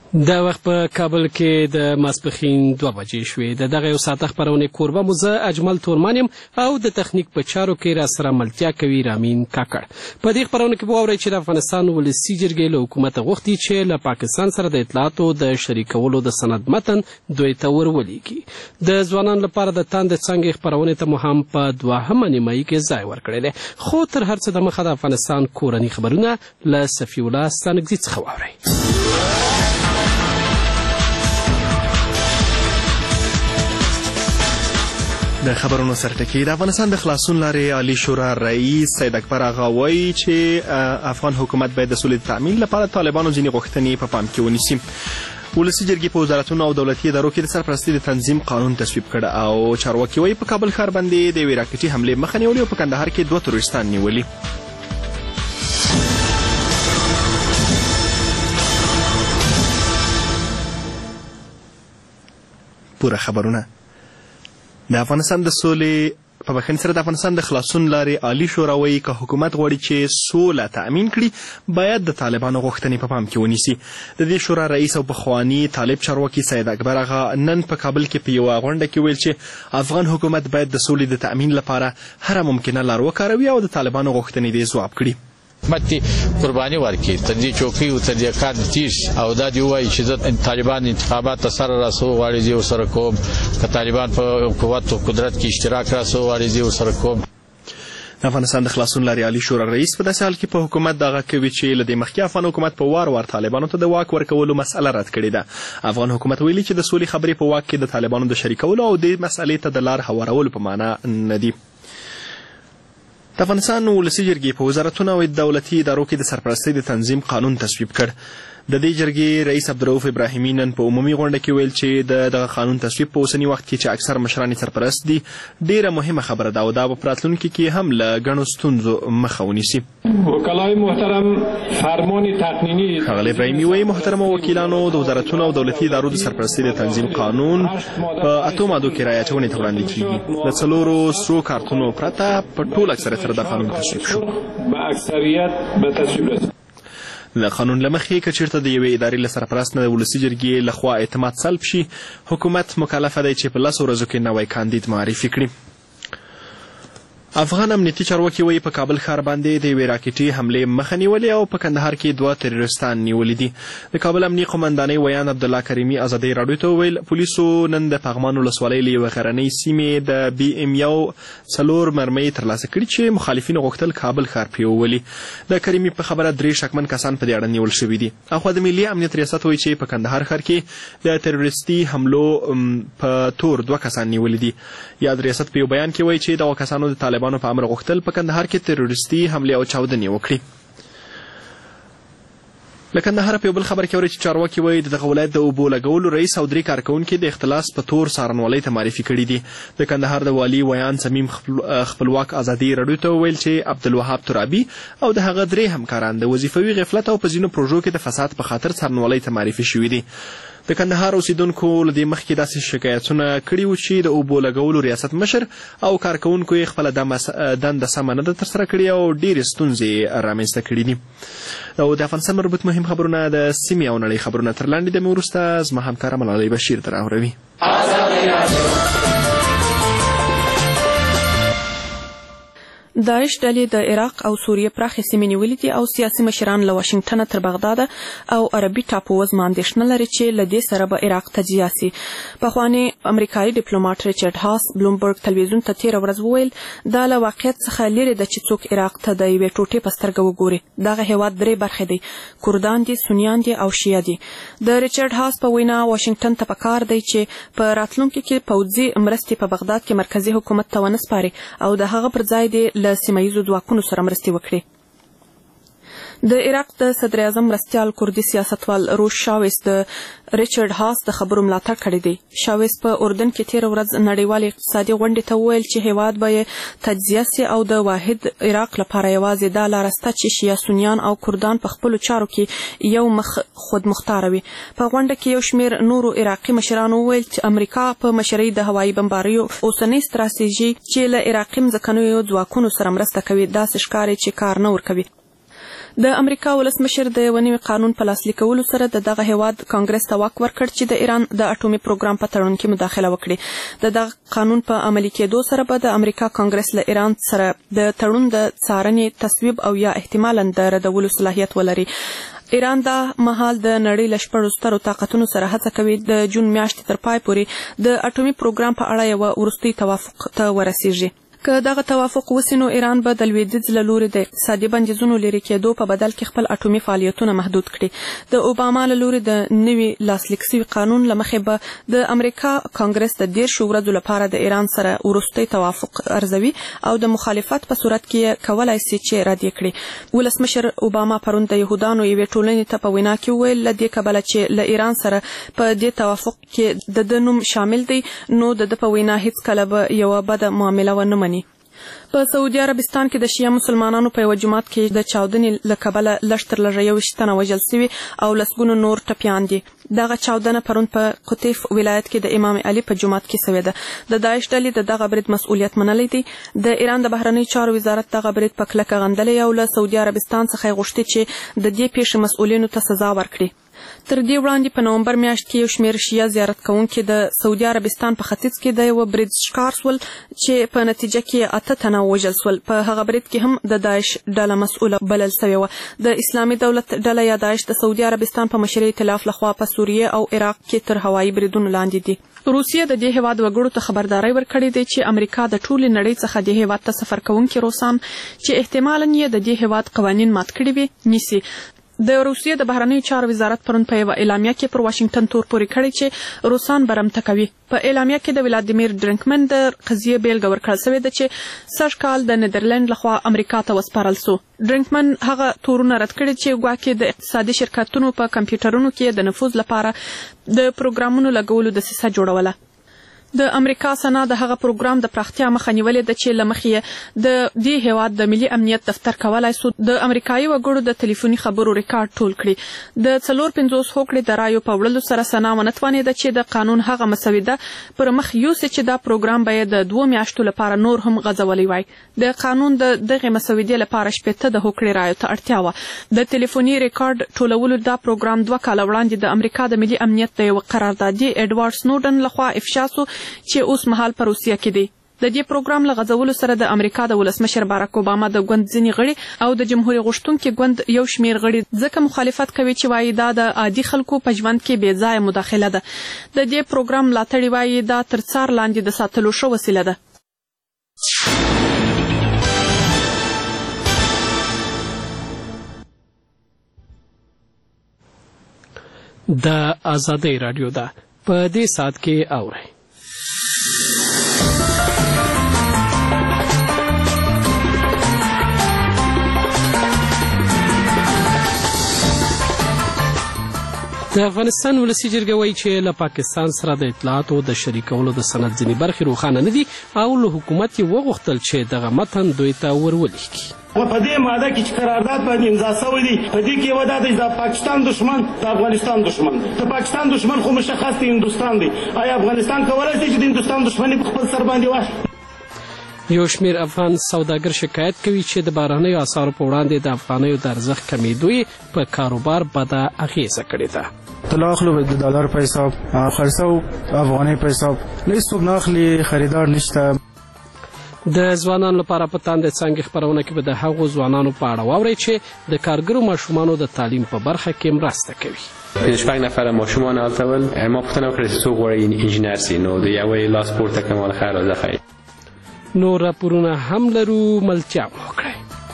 دا وخت په کابل کې د ماسپښین 2 بجې شوې. د دغه یو ساعته خپرونې کوربه مو زه اجمل تورمان یم او د تخنیک په چارو کې راسره ملتیا کوي رامین کاکړ. په دې خپرونه کې به واورئ چې د افغانستان ولسي جرګې له حکومته غوښتي چې له پاکستان سره د اطلاعاتو د شریکولو د سند متن دوی ته ورولېږي. د ځوانانو لپاره د تاندې څانګې خپرونې ته مو هم په 2مه نیمایي کې ځای ورکړی دی. خو تر هر څه دمخه د افغانستان کورني خبرونه له صفي الله ستانکزي څخه واورئ. د خبرونو سرټکی د افغانستان د خلاصون لارې عالی شورا رئیس سید اکبر آغا وایي چې افغان حکومت باید د سولې تأمین لپاره طالبانو ځینې غوښتنې په پام کې ونیسي. ولسي جرګې په وزارتونو او دولتي ادارو کې د سرپرستۍ د تنظیم قانون تصویب کړ او چارواکي وایي په کابل ښار باندې د یوې راکټي حملې مخه نیولې او په کندهار کې 2 تروریستان نیولي. پوره خبرونه د افغانستان د سولې په بخښنې سره د افغانستان د خلاصون لارې عالی شورا وایي که حکومت غواړي چې سوله تأمین کړي باید د طالبانو غوښتنې په پام کې ونیسي. د دې شورا رئیس او پخواني طالب چارواکي سید اکبر آغا نن په کابل کې په یوه غونډه کې ویل چې افغان حکومت باید د سولې د تأمین لپاره هره ممکنه لار وکاروي او د طالبانو غوښتنې دې ځواب کړي. حکومت قرباني ورکړي تر دې چوکۍ او تر دې کار تیز او دا دی وایي چې زه طالبان انتخابات ته سره راسو غواړي زه ورسره کوم که طالبان په قوت او قدرت کې اشتراک راسو غواړي زه ورسره کوم. د افغانستان د خلاصون لارې عالی شورا رئیس په داسې حال کې په حکومت دغه کوي چې له دې مخکې افغان حکومت په وار طالبانو ته د واک ورکولو مسأله رد کړې ده. افغان حکومت ویلي چې د سولې خبرې په واک کې د طالبانو د شریکولو او دې مسألې ته د لار هوارولو په معنا نه دي. د افغانستان ولسي جرګې په وزارتونو او دولتي ادارو کې د سرپرستۍ د تنظیم قانون تصویب کړ. د دې جرګې رئیس عبدالرؤف ابراهیمي نن په عمومي غونډه کې ویل چې دغه قانون تصویب په اوسني وخت کې چې اکثر مشران سرپرست دي ډیره مهمه خبره ده او دا په راتلونکي کې هم له ګڼو ستونزو مخه ونیسي. وکلای محترم فرمان تقنینی ښاغلی ابراهیمي وایي محترمو وکیلانو د وزارتونو او دولتي ادارو د سرپرستۍ د تنظیم قانون په 8 مادو کې رعایتونې ته وړاندې کیږي. د 4 سرو کارتونو پرته په ټول اکثریت سره د قانون تصویب شو. به اکثریت به تصویب رسید. د قانون له مخې که چېرته د یوې ادارې له سرپرست نه د ولسي جرګې لخوا اعتماد سلب شي حکومت مکلفه دی چې په 10 ورځو کې نوی کاندید معرفي کړي. افغان امنیتي چارواکي وایي په کابل ښار باندې د یوې راکټي حملې مخه نیولې او په کندهار کې 2 تروریستان نیولي دي. د کابل امنیي قومندانۍ ویان عبدالله کریمي ازادۍ راډیو ته وویل پولیسو نن د پغمان ولسوالۍ له یوې غرنۍ سیمې د BM1 4 مرمۍ ترلاسه کړي چې مخالفینو غوښتل کابل ښار پرې وولي. د کریمي په خبره 3 شکمن کسان په دې اړه نیول شوي دي. اخوا د ملي امنیت ریاست وایي چې په کندهار ښار کې د تروریستي حملو په تور 2 کسان نیولي دي. یاد ریاست په یو بیان کې وایي چې دغه کسانو د طالبانو په امر غوښتل په کندهار کې تروریستي حملې او چاودنې وکړي. له کندهاره په یو بل خبر کې اورئ چې چارواکي وایي د دغه ولایت د اوبو لګولو رئیس او 3 کارکوونکي د اختلاس په تور څارنوالۍ ته معرفي کړي دي. د کندهار د والي ویان صمیم خپلواک ازادۍ راډیو ته وویل چې عبدالوهاب ترابي او د هغه 3 همکاران د وظیفوي غفلت او په ځینو پروژو کې د فساد په خاطر څارنوالۍ ته معرفي شوي دي. د کندهار اوسیدونکو له دې مخکې داسې شکایتونه کړي وو چې د اوبو لګولو ریاست مشر او کارکوونکو یې خپله دنده سمه نه ده ترسره کړې او ډېرې ستونزې رامنځته کړي دي. او د افغانستان مربوط مهم خبرونه د سیمې او نړۍ خبرونه تر لاندې دمې وروسته زما همکاره ملالۍ بشیر در اوروي. داعش ډلې د عراق او سوریې پراخې سیمې نیولې دي او سیاسي مشران له واشنګټنه تر بغداد او عربي ټاپو وزمه اندېښنه لري چې له دې سره به عراق ته جیا سي. پخوانی امریکایي ډیپلوماټ ریچارډ هاس بلومبرګ تلویزیون ته تېره ورځ وویل دا له واقعیت څخه لرې ده چې څوک عراق ته د یوې ټوټې په سترګه وګوري. دغه هېواد 3 برخې دي، کردان دي، سنیان دي او شیعه دي. د ریچارډ هاس په وینا واشنګټن ته پکار دی چې په راتلونکي کې پوځي مرستې په بغداد کې مرکزي حکومت ته ونه سپاري او د هغه پر ځای دی له سیمهییزو ځواکونو سره مرستې وکړي. د عراق د صدر اعظم مرستیال کردي سیاستوال روش شاویس د ریچارډ هاس د خبرو ملاتړ کړی دی. شاویس په اردن کې تېره ورځ نړیوالې اقتصادي غونډې ته وویل چې هېواد به یې تجزیه سي او د واحد عراق لپاره یوازې دا لاره شته چې شیعه سنیان او کردان په خپلو چارو کې یو مخ خودمختاره وي. په غونډه کې یو شمېر نورو عراقي مشرانو وویل چې امریکا په مشرۍ د هوایي بمباریو اوسنۍ ستراتیژي چې له عراقي مځکنیو ځواکونو سره مرسته کوي داسې ښکاري چې کار نه ورکوي. د امریکا ولسمشر د یو نوي قانون په لاسلیک کولو سره د دغه هیواد کانګرس ته واک ورکړ چې د ایران د اټومي پروګرام په تړون کې مداخله وکړي. د دغه قانون په عملي کېدو سره به د امریکا کانګرس له ایران سره د تړون د څارنې تصویب او یا احتمالاً د ردولو صلاحیت ولري. ایران دا مهال د نړۍ له شپږو سترو طاقتونو سره هڅه کوي د جون میاشتې تر پای پورې د اټومي پروګرام په اړه یو وروستي توافق ته ورسیږي. که دغه توافق وسي نو ایران به د لویدیځ له لوري د اقتصادي بندیزونو لرې کېدو په بدل کې خپل اټومي فعالیتونه محدود کړي. د اوباما له لوري د نوي لاسلیک شوي قانون له مخې به د امریکا کانګرس د 10 ورځو لپاره د ایران سره وروستی توافق ارزوي او د مخالفت په صورت کې کولای شي چې رد کړي. ولسمشر اوباما پرون د يهودانو یوې ټولنې ته په وینا کې ویل له دې کبله چې له ایران سره په دې توافق کې د نوم شامل دی نو د په وینا هیڅ کله به یو بد معامله ونه مني. په سعودي عربستان کې د شیعه مسلمانانو په یو جماعت کې د چاودنې له کبله لږ تر لږه 21 تنه وژل شوي او لسګونو نور ټپیان دي. دغه چاودنه پرون په قطیف ولایت کې د امام علي په جومات کې شوې ده. د داعش ډلې د دغه برید مسؤلیت منلی دی. د ایران د بهرنیو چارو وزارت دغه برید په کلکه غندلی او له سعودي عربستان څخه یې غوښتي چې د دې پیښې مسؤلینو ته سزا ورکړي. تر دې وړاندې په نومبر میاشت کې یو شمېر شیعه زیارت کوونکي د سعودي عربستان په ختیځ کې د یو برید ښکار شول چې په نتیجه کې 8 تنه وژل شول. په هغه برید کې هم د داعش ډله مسؤله بلل شوې وه. د اسلامي دولت ډله یا داعش د سعودي عربستان په مشرۍ ائتلاف لخوا په سوریه او عراق کې تر هوایي بریدونو لاندې دي. روسیه د دې هیواد وګړو ته خبرداری ورکړې ده چې امریکا د ټولې نړۍ څخه د هیواد ته سفر کوونکي روسان چې احتمالاً یې د دې هیواد قوانین مات کړي وي نیسي. د روسیې د بهرنیو چارو وزارت پرون په یوه اعلامیه کې پر واشنګټن تور پورې کړی چې روسان برمته کوي. په اعلامیه کې د ولادیمیر ډرنکمن د قضیې بیلګه ورکړل شوې ده چې سږ کال د نیدرلند لخوا امریکا ته وسپارل شو. ډرنکمن هغه تورونه رد کړي چې ګواکې د اقتصادي شرکتونو په کمپیوټرونو کې د نفوذ لپاره د پروګرامونو لګولو دسیسه جوړوله. د امریکا سنا د هغه پروګرام د پراختیا مخه نیولې ده چې له مخې د دې هیواد د ملي امنیت دفتر کولای شو د امریکایي وګړو د ټلیفوني خبرو ریکارډ ټول کړي. د 450 هوکړې د رایو په وړلو سره سنا ونتوانېده چې د قانون هغه مسوده پر مخ یوسي چې دا پروګرام به د 2 میاشتو لپاره نور هم غځولی وای. د قانون د دغه مسودې لپاره 70 د هوکړې رایو ته اړتیا وه. د ټلیفوني ریکارډ ټولولو دا پروګرام 2 کاله وړاندې د امریکا د ملي امنیت د یو قراردادي ایډوارډ سنوډن لخوا افشا شو چې اوس مهال په روسیه کې دی. د دې پروګرام له غځولو سره د امریکا د ولسمشر باراک اوباما د ګوند ځینې غړي او د جمهوریت غوښتونکي ګوند یو شمېر غړي ځکه مخالفت کوي چې وایي دا د عادي خلکو په ژوند کې بې ځایه مداخله ده. د دې پروګرام ملاتړي وایي دا تر څار لاندې د ساتلو ښه وسیله ده. د آزادۍ رادیو ده په دې ساعت کې اورئ. د افغانستان ولسي جرګه وایي چې له پاکستان سره د اطلاعاتو د شریکولو د سند ځینې برخې روښانه نه دي او له حکومت یې وغوښتل چې دغه متن دوی ته ورولېږي. په دې ماده کې چې قرارداد باندې امضا شوی دی په دې کې یوه دا دی د پاکستان دشمن د افغانستان دشمن د پاکستان دشمن خو مشخص دی هندوستان دی. آیا افغانستان کولی شي چې د هندوستان دشمني په خپل سر باندې واخلي؟ یو شمېر افغان سوداګر شکایت کوي چې د بهرنیو اسعارو په وړاندې د افغانیو د ارزښت کمیدو یې په کاروبار بده اغیزه کړې ده. طلا اخلو د ډالر په حساب خرڅو افغانۍ په حساب هیڅوک نه اخلي خریدار نشته. د ځوانانو لپاره په تاندې څانګې خپرونه کې به د هغو ځوانانو په اړه واورئ چې د کارګرو ماشومانو د تعلیم په برخه کې مرسته کوي. 5 نفر ماشومان التول ما پوښتنه وکړه چې څوک غواړي انجینر سي نو د یوې لاس پورته کول خیر او ځخی. نور راپورونه هم لرو ملتیا وکړئ.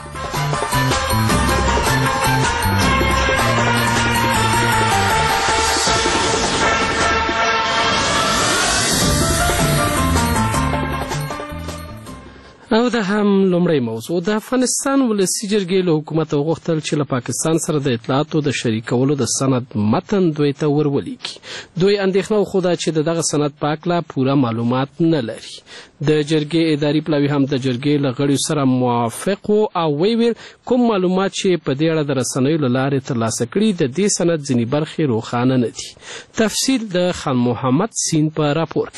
او دا هم لومړی موضوع. د افغانستان ولسي جرګې له حکومته وغوښتل چې له پاکستان سره د اطلاعاتو د شریکولو د سند متن دوی ته ورولېږي. دوی اندېښنه وښوده چې د دغه سند په هکله پوره معلومات نه لري. د جرګې اداري پلاوي هم د جرګې له غړیو سره موافق و او ویل کوم معلومات چې په دې اړه د رسنیو له لارې ترلاسه کړي د دې سند ځینې برخې روښانه نه دي. تفصیل د خان محمد سین په راپور کې.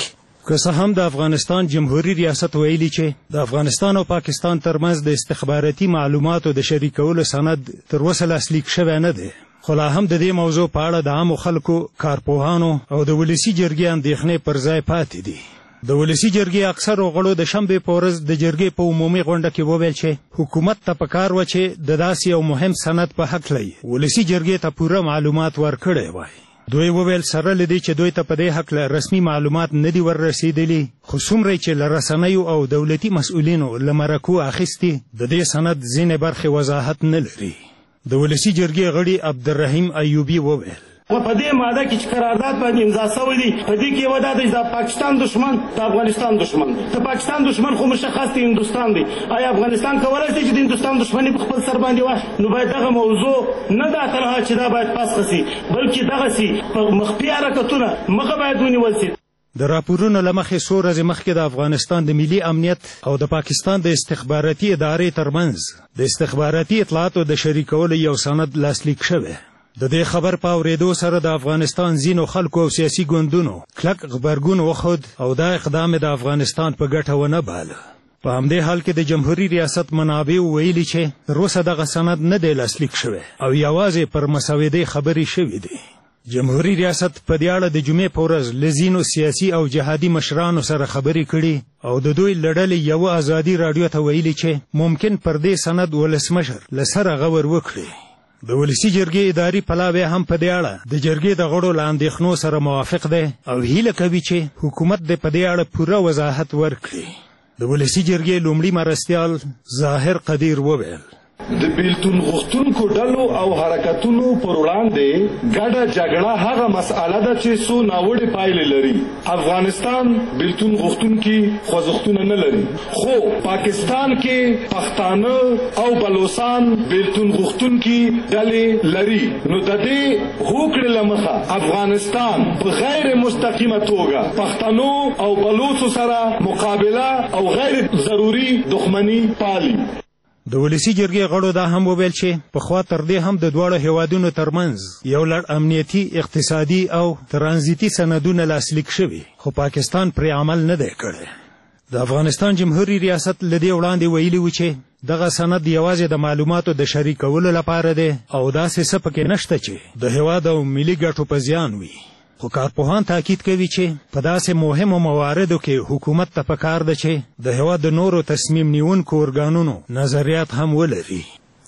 که څه هم د افغانستان جمهوریت ریاست ویلي چې د افغانستان او پاکستان ترمنځ د استخباراتي معلوماتو د شریکولو سند تر اوسه لاسلیک شوی نه دی، خو لا هم د دې موضوع په اړه د عامو خلکو، کارپوهانو او د ولسي جرګې اندېښنې پر ځای پاتې دي. د ولسي جرګې اکثرو غړو د شنبې په ورځ د جرګې په عمومي غونډه کې وویل چې حکومت ته پکار وه چې د داسې یو مهم سند په هکله ولسي جرګې ته پوره معلومات ورکړی وای. دوی وویل سره له دې چې دوی ته په دې هکله رسمي معلومات نه دي وررسېدلي، خو څومره چې له رسنیو او دولتي مسؤلینو له مرکو اخیستي د دې سند ځینې برخې وضاحت نه لري. د ولسي جرګې غړي عبدالرحیم ایوبي وویل په دې ماده کې چې قرارداد باندې امضا شوی دی، په دې کې یوه دا دی چې د پاکستان دشمن د افغانستان دشمن دی. د پاکستان دشمن خو مشخص دی هندوستان دی. آیا افغانستان کولی شي چې د هندوستان دشمني په خپل سر باندې واخلي؟ نو باید دغه موضوع نه دا تنها چې دا باید پاسخه سي، بلکې دغسې په مخفي حرکتونه مخه باید ونیول سي. د راپورونو له مخې څو ورځې مخکې د افغانستان د ملي امنیت او د پاکستان د استخباراتي ادارې ترمنځ د استخباراتي اطلاعاتو د شریکولو یو سند لاسلیک شوی. د دې خبر په اورېدو سره د افغانستان ځینو خلکو او سیاسي ګوندونو کلک غبرګون وښود او دا اقدام د افغانستان په ګټه ونه باله. په همدې حال کې د جمهوریت ریاست منابعو ویلي چې تر اوسه دغه سند نه دی لاسلیک شوی او یوازې پر مسودې خبرې شوې دي. جمهوریت ریاست په دې اړه د جمعې په ورځ له ځینو سیاسي او جهادي مشرانو سره خبرې کړي او د دوی له ډلې یوه ازادي راډیو ته ویلي چې ممکن پر دې سند ولسمشر له سره غور وکړي. د ولسي جرګې اداري پلاوی هم په دې اړه د جرګې د غړو له اندېښنو سره موافق دی او هیله کوي چې حکومت دې په دې اړه پوره وضاحت ورکړي. د ولسي جرګې لومړي مرستیال ظاهر قدیر وویل د بیلتون غوښتونکو ډلو او حرکتونو پر وړاندې ګډه جګړه هغه مسأله ده چې څو ناوړې پایلې لري. افغانستان بیلتون غوښتونکي خوځښتونه نه لري، خو پاکستان کې پښتانه او بلوچستان بیلتون غوښتونکي ډلې لري. نو د دې هوکړې له مخه افغانستان په غیر مستقیمه توګه پښتنو او بلوچو سره مقابله او غیر ضروري دښمني پالي. د ولسي جرګې غړو دا هم وویل چې پخوا تر دې هم د دواړو هیوادونو ترمنځ یو لړ امنیتي، اقتصادي او ترانزیتي سندونه لاسلیک شوي، خو پاکستان پرې عمل نه دی کړی. د افغانستان جمهوریت ریاست له دې وړاندې ویلي و چې دغه سند یوازې د معلوماتو د شریکولو لپاره دی او داسې څه پکې نشته چې د هیواد او ملي ګټو په زیان وي. خو کارپوهان تاکید کوي چې په داسې مهمو مواردو کې حکومت ته پکار ده چې د هیواد د نورو تصمیم نیونکو ارګانونو نظریات هم ولري.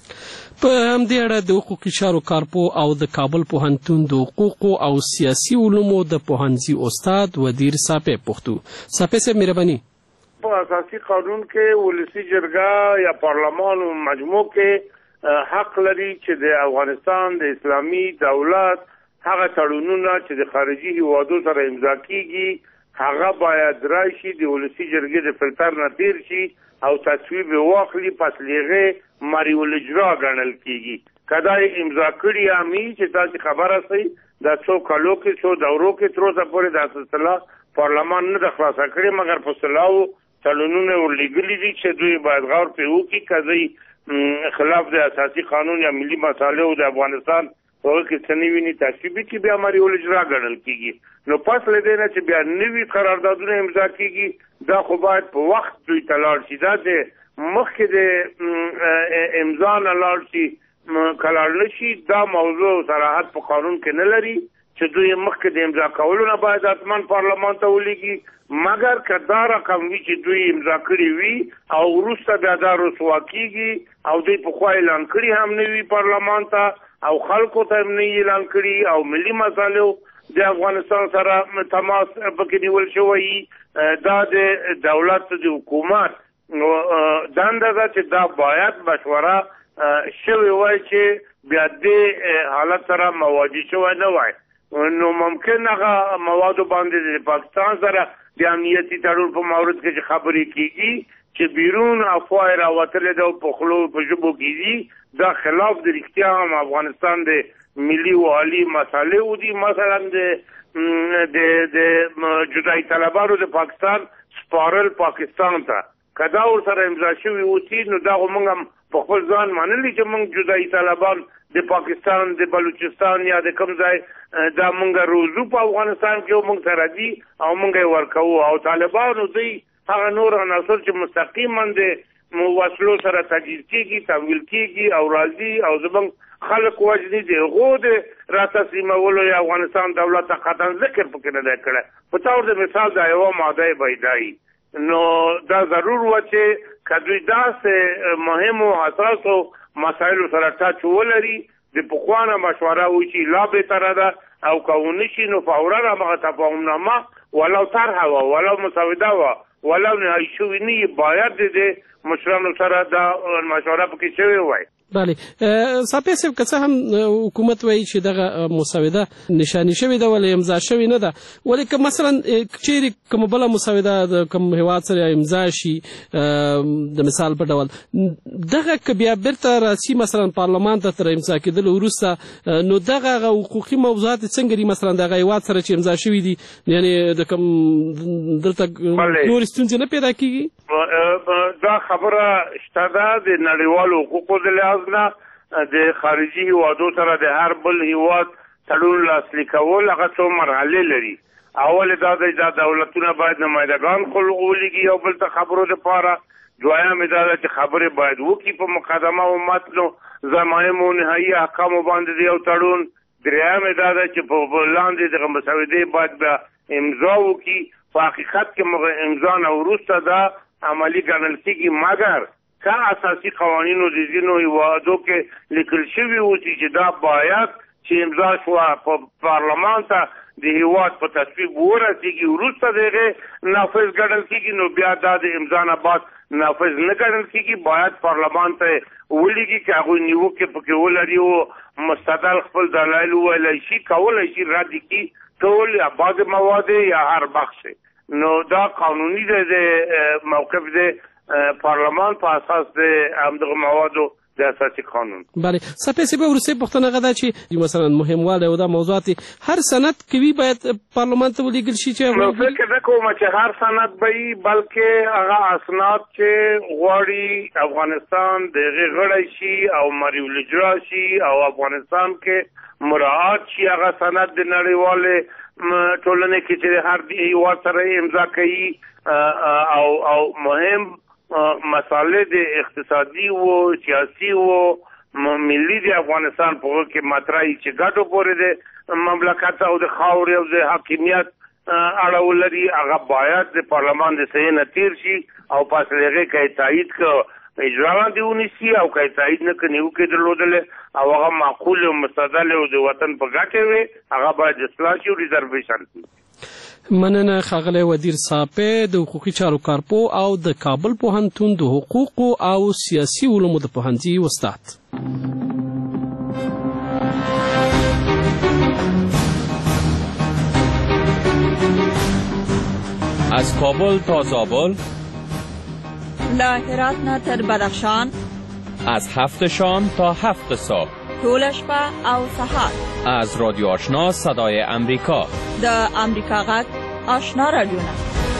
په همدې اړه د حقوقي چارو کارپو او د کابل پوهنتون د حقوقو او سیاسي علومو د پوهنځي استاد ودیر صافی پوښتو. صافی صاحب مهرباني. په اساسي قانون کې ولسي جرګه یا پارلمان مجموع کې حق لري چې د افغانستان د اسلامي دولت هغه تړونونه چې د خارجي هیوادو سره امضا کیږي هغه باید راشي د ولسي جرګې د فلټر نه تیر شي او تصویب واخلي، پس لیغه مریو الاجرا ګڼل کیږي. کدا امضا کړي امي چې تاسو خبره سي د څو کالو کې څو دورو کې تر اوسه پورې د اصلاح پارلمان نه د خلاصه کړي، مګر په سلاو تړونونه ورلګلي دي چې دوی باید غور په وکړي کدی خلاف د اساسي قانون یا ملي مصالحو د افغانستان په کې څنګه تصویب کې بیا مریو الاجرا ګڼل کیږي. نو پس له دې نه چې بیا نوي قراردادونه امضا کیږي دا خو باید په وخت دوی ته لاړ شي، دا د مخکې د امضا نه لاړ شي کلاړ نشي. دا موضوع صراحت په قانون کې نه لري چې دوی مخکې د امضا کولو نه باید حتما پارلمان ته ولیږي، مګر که دا رقم وي چې دوی امضا کړي وي او وروسته بیا دا رسوا کیږي او دوی پخوا اعلان کړي هم نه وي پارلمان ته او خلکو ته هم نه اعلان کړي او ملي مسایلو د افغانستان سره تماس پکې نیول شوی، دا د دولت د حکومت دنده ده چې دا باید مشوره شوی وای چې بیا دې حالت سره مواجه شوی نه وای. نو ممکن هغه موادو باندې د پاکستان سره د امنیتي تړون په مورد کې خبرې کیږي چې بیرون افواه راوتلې ده په خلو په ژبو کېږي، دا خلاف د رښتیا هم افغانستان د ملي او عالي مسایلو دي. مثلا د جدایي طلبانو د پاکستان سپارل پاکستان ته کدا ور سره امضا شوی اوسي، نو دا موږ هم په خپل ځان منلي چې موږ جدایي طلبان د پاکستان د بلوچستان یا د کوم ځای دا مونږ روزو په افغانستان کې مونږ سره دي او مونږ یې ورکوو او طالبانو دوی هغه نور عناصر چې مستقیما د وسلو سره تجهیز کېږي تمویل کېږي او راځي او زموږ خلک وجني د هغو د راتسلیمولو یا افغانستان دولت ته قطعا ذکر پکې نه دی کړی په طور د مثال دا یوه ماده بیدایي نو دا ضرور و چې که دوی داسې مهمو حساسو مسایلو سره ټچ ولري د پخوانه مشوره وشي لا بهتره ده او که ونشي نو فورا همغه تفاهمنامه ولو طرحه وه ولو مسوده وه ولو نهایي شوي نه باید د مشرانو سره دا مشوره پکې شوې وای. بله صاحب صاحب که څه هم حکومت وایي چې دغه مسوده نشاني شوې ده ولې امضا شوې نه ده ولې که مثلا چیرې کومه بله مسوده د کوم هیواد سره امضا شي د مثال په ډول دغه که بیا بیرته راسي مثلا پارلمان ته تر امضا کېدلو وروسته نو دغه حقوقي موضوعات څنګه دي مثلا دغه هیواد سره چې امضا شوي دي یعنې د کوم دلته نورې ستونزې نه پیدا کېږي دا خبره شته ده د نړیوالو حقوقو د لحاظ نه د خارجي هیوادو سره د هر بل هیواد تړون لاسلیک کول هغه څو مرحلې لري. اول دا د دولتونه باید نمایندګان خلق ولیږي یو بل ته خبرو دپاره دویم دا ده چې خبرې باید وکړي په مقدمه او متنو ضمایم او نهایي احکامو باندې د یو تړون دریم دا ده چې په لاندې دغه مسودې باید بیا امضا وکړي په حقیقت کې امضا نه وروسته دا عملي ګڼل کېږي مګر که اساسي قوانینو د ځینو هیوادو کې لیکل شوي و چې دا باید چې امضا شوه په پارلمان ته د هیواد په تصویب ورسېږي وروسته د هغې نافذ ګڼل کېږي نو بیا دا د امضا نه بعد نافذ نه ګڼل کېږي باید پارلمان ته ولیږي چې هغوی نیوکې پکې ولري او مستدل خپل دلایل وویلی شي کولی شي رد کړي ټول یا بعض مواد یا هر بخش نو دا قانوني د موقف د پارلمان په اساس د همدغه موادو د اساسي قانون. بله صاحب صاحب وروستۍ پوښتنه هغه ده چې مثلا مهموالی او دا موضوعات هر سند کوي باید پارلمان ته ولیږل شي چې نو فکر نه کوم چې هر سند به وي بلکې هغه اسناد چې غواړي افغانستان د هغې غړی شي او مریول اجرا شي او افغانستان کې مراعات شي هغه سند د نړیوالې ټولنې کې چې هر هیواد سره امضا کوي او مهم مسالې د اقتصادي و سیاسي و ملي د افغانستان په هغه کې مطرحي چې ګټو پورې د مملکت او د خاورې او د حاکمیت اړه ولري هغه باید د پارلمان د صحیح نه تیر شي او پس له هغې که یې تایید که اجرا باندې ونیسي او که یې تایید نه که نیوکې درلودلې او هغه معقول او مستدل او د وطن په ګټې وي هغه باید اصلاح شي او ریزرویشن شي. مننه ښاغلی ودیر صاحب د حقوقي چارو کارپو او د کابل پوهنتون د حقوقو او سیاسي علومو د پوهنځي استاد. از کابل تا زابل، له هرات نه تر بدخشان، از 7 شام تا 7 صبح، طول شپه او سهار، از رادیو آشنا صدای امریکا، د امریکا غږ آشنا رادیو.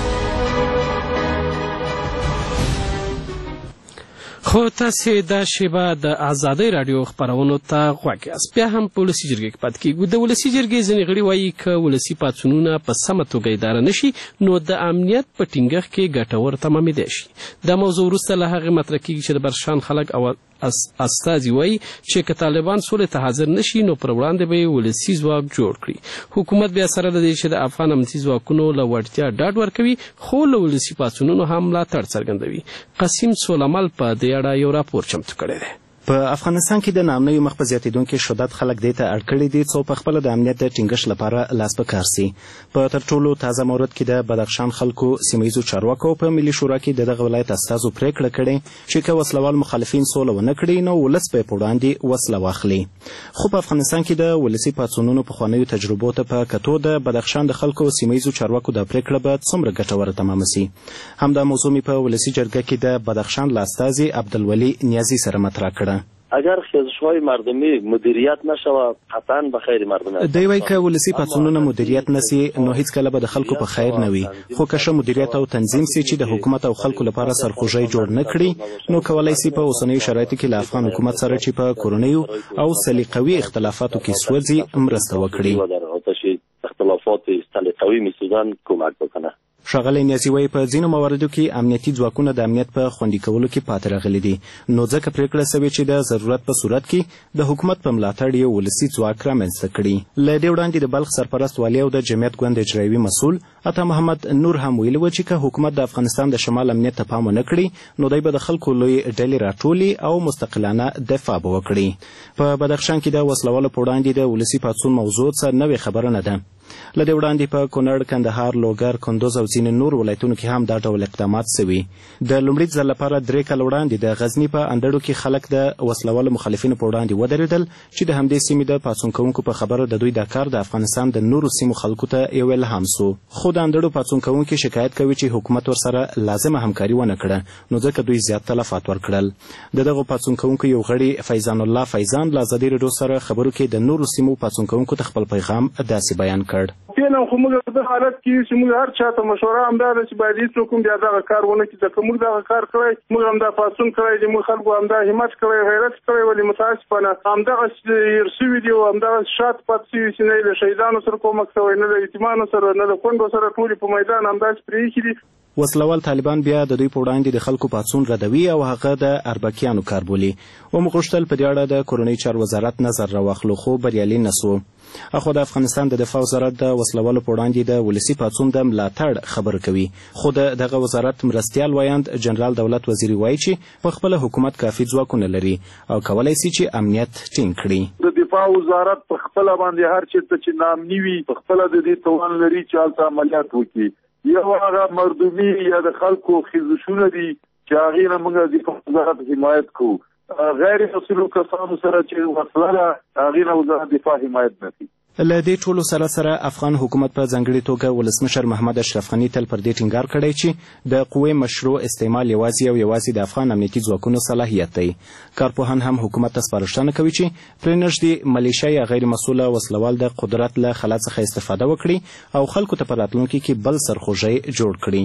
خو تاسې دا شیبه د ازادۍ راډیو خپرونو ته غوږ یاست. بیا هم په ولسي جرګې کې پاتې کېږو. د ولسي جرګې ځینې غړي وایي که ولسي پاڅونونه په سمه توګه اداره نه شي نو د امنیت په ټینګښت کې ګټور تمامېدی شي. دا موضوع وروسته له هغې مطرح کېږي چې د برشان خلک او استازي وایي چې که طالبان سولې ته حاضر نشي نو پر وړاندې به یې ولسي ځواک جوړ کړي. حکومت بیا سره له دې چې د افغان امنیتي ځواکونو له وړتیا ډاډ ورکوي خو له ولسي پاڅونونو هم ملاتړ څرګندوي. قاسم سولمل په دې اړه یو راپور چمتو کړی دی. په افغانستان کې د ناامنیو مخ په زیاتېدونکي شدت خلک دې ته اړ کړي دي څو په خپله د امنیت د ټینګښت لپاره لاس په کار سي. په تر ټولو تازه مورد کې د بدخشان خلکو سیمه ییزو چارواکو په ملي شورا کې د دغه ولایت استازو پرېکړه کړې چې که وسلوال مخالفین سوله ونه کړي نو ولس به یې په وړاندې وسله واخلي. خو په افغانستان کې د ولسي پاڅونونو پخوانیو تجربو ته په کتو د بدخشان د خلکو سیمه ییزو چارواکو دا پرېکړه به څومره ګټوره تمامه سي. همدا موضوع مې په ولسي جرګه کې د بدخشان له استازي عبدالولي نیازي سره مطرح کړه. اگر خیزش‌های مردمی مدیریت نشوه قطعا به خیر مردم دی وایي که ولسي پاڅونونه مدیریت نسی نو هیڅکله به د خلکو په خیر نه وي خو که ښه مدیریت او تنظیم سي چې د حکومت او خلکو لپاره سرخوږی جوړ نه کړي نو کولی سي په اوسنیو شرایطو کې له افغان حکومت سره چې په کورنیو او سلیقوي اختلافاتو کې سوځي مرسته وکړي اختلافات سلیقوي میسوزن کمک بکنه. ښاغلی نیازي وایي په ځینو مواردو کې امنیتي ځواکونه د امنیت په خوندي کولو کې پاتې راغلي دي نو ځکه پرېکړه سوې چې د ضرورت په صورت کې د حکومت په ملاتړ یو ولسي ځواک رامنځته کړي. له دې وړاندې د بلخ سرپرست والي او د جمعیت ګوند اجرایوي مسؤل عطا محمد نور هم ویلي وو چې که حکومت د افغانستان د شمال امنیت ته پام ونه کړي نو دی به د خلکو لوی ډلې راټولي او مستقلانه دفاع به وکړي. په بدخشان کې د وسلوالو په وړاندې د ولسي پاڅون موضوع څه نوې خبره نه ده. له دې وړاندې په کونړ، کندهار، لوګر، کندوز او ځینې نور ولایتونو کې هم دا ډول اقدامات سوي. د لومړي ځل لپاره 3 کاله وړاندې د غزني په اندړو کې خلک د وسلوالو مخالفینو په وړاندې ودرېدل چې د همدې سیمې د پاڅون کوونکو په خبره د دوی دا کار د افغانستان د نورو سیمو خلکو ته یو الهام سو. خو د اندړو پاڅون کوونکي شکایت کوي چې حکومت ورسره لازمه همکاري ونه کړه نو ځکه دوی زیات تلفات ورکړل. د دغو پاڅون کوونکو یو غړي فیضان الله فیضان له ازادي راډیو سره خبرو کې د نورو سیمو پاڅون کوونکو ته خپل پیغام داسې بیان کړ. خو موږ د حالت کې چې موږ هر چاته مشوره هم دا ده چې باید هېڅوک هم بیا دغه کار ونه کړي ځکه موږ دغه کار کړی موږ همدا پاڅون کړی دی موږ خلکو همدا همت کړی غیرت کړی ولې متاسفانه همدغه هېر سوي دي او همدغه شاته پاتې سوي چې نه یې له شهیدانو سره کومک شوی نه له یتیمانو سره نه له کونډو سره ټولې په میدان همداسې پرېښي دي. وسلوال طالبان بیا د دوی په وړاندې د خلکو پاڅون ردوي او هغه د اربکیانو کار بولي. ومو غوښتل په دې اړه د کورنۍ چارو وزارت نظر راواخلو خو بریالي نه سو. اخو د افغانستان د دفاع وزارت د وسلوالو په وړاندې د ولسي پاڅون د ملاتړ خبره کوي خو دغه وزارت مرستیال وایند جنرال دولت وزیری وایي چې په خپل حکومت کافي ځواکونه لري او کولی سي چې امنیت ټینګ کړي. د دفاع وزارت په خپل باندې هر چیرته چې نامني وي په خپل د دې توان لري چې هلته عملیات وکړي. یو هغه مردمي یا د خلکو خیزشونه دي چې هغې نه موږ د دفاع وزارت حمایت کوو. غیر مسؤلو کسانو سره چې وسله ده هغې نه وزارت دفاع حمایت نه کوي. له دې ټولو سره افغان حکومت په ځانګړې توګه ولسمشر محمد اشرف غني تل پر دې ټینګار کړی چې د قوې مشروع استعمال یوازې د افغان امنیتي ځواکونو صلاحیت دی. کارپوهان هم حکومت ته سپارښتنه کوي چې پرې نږدې ملیشه یا غیر مسؤله وسلوال د قدرت له خلا څخه استفاده وکړي او خلکو ته په راتلونکي کې بل سرخوږی جوړ کړي.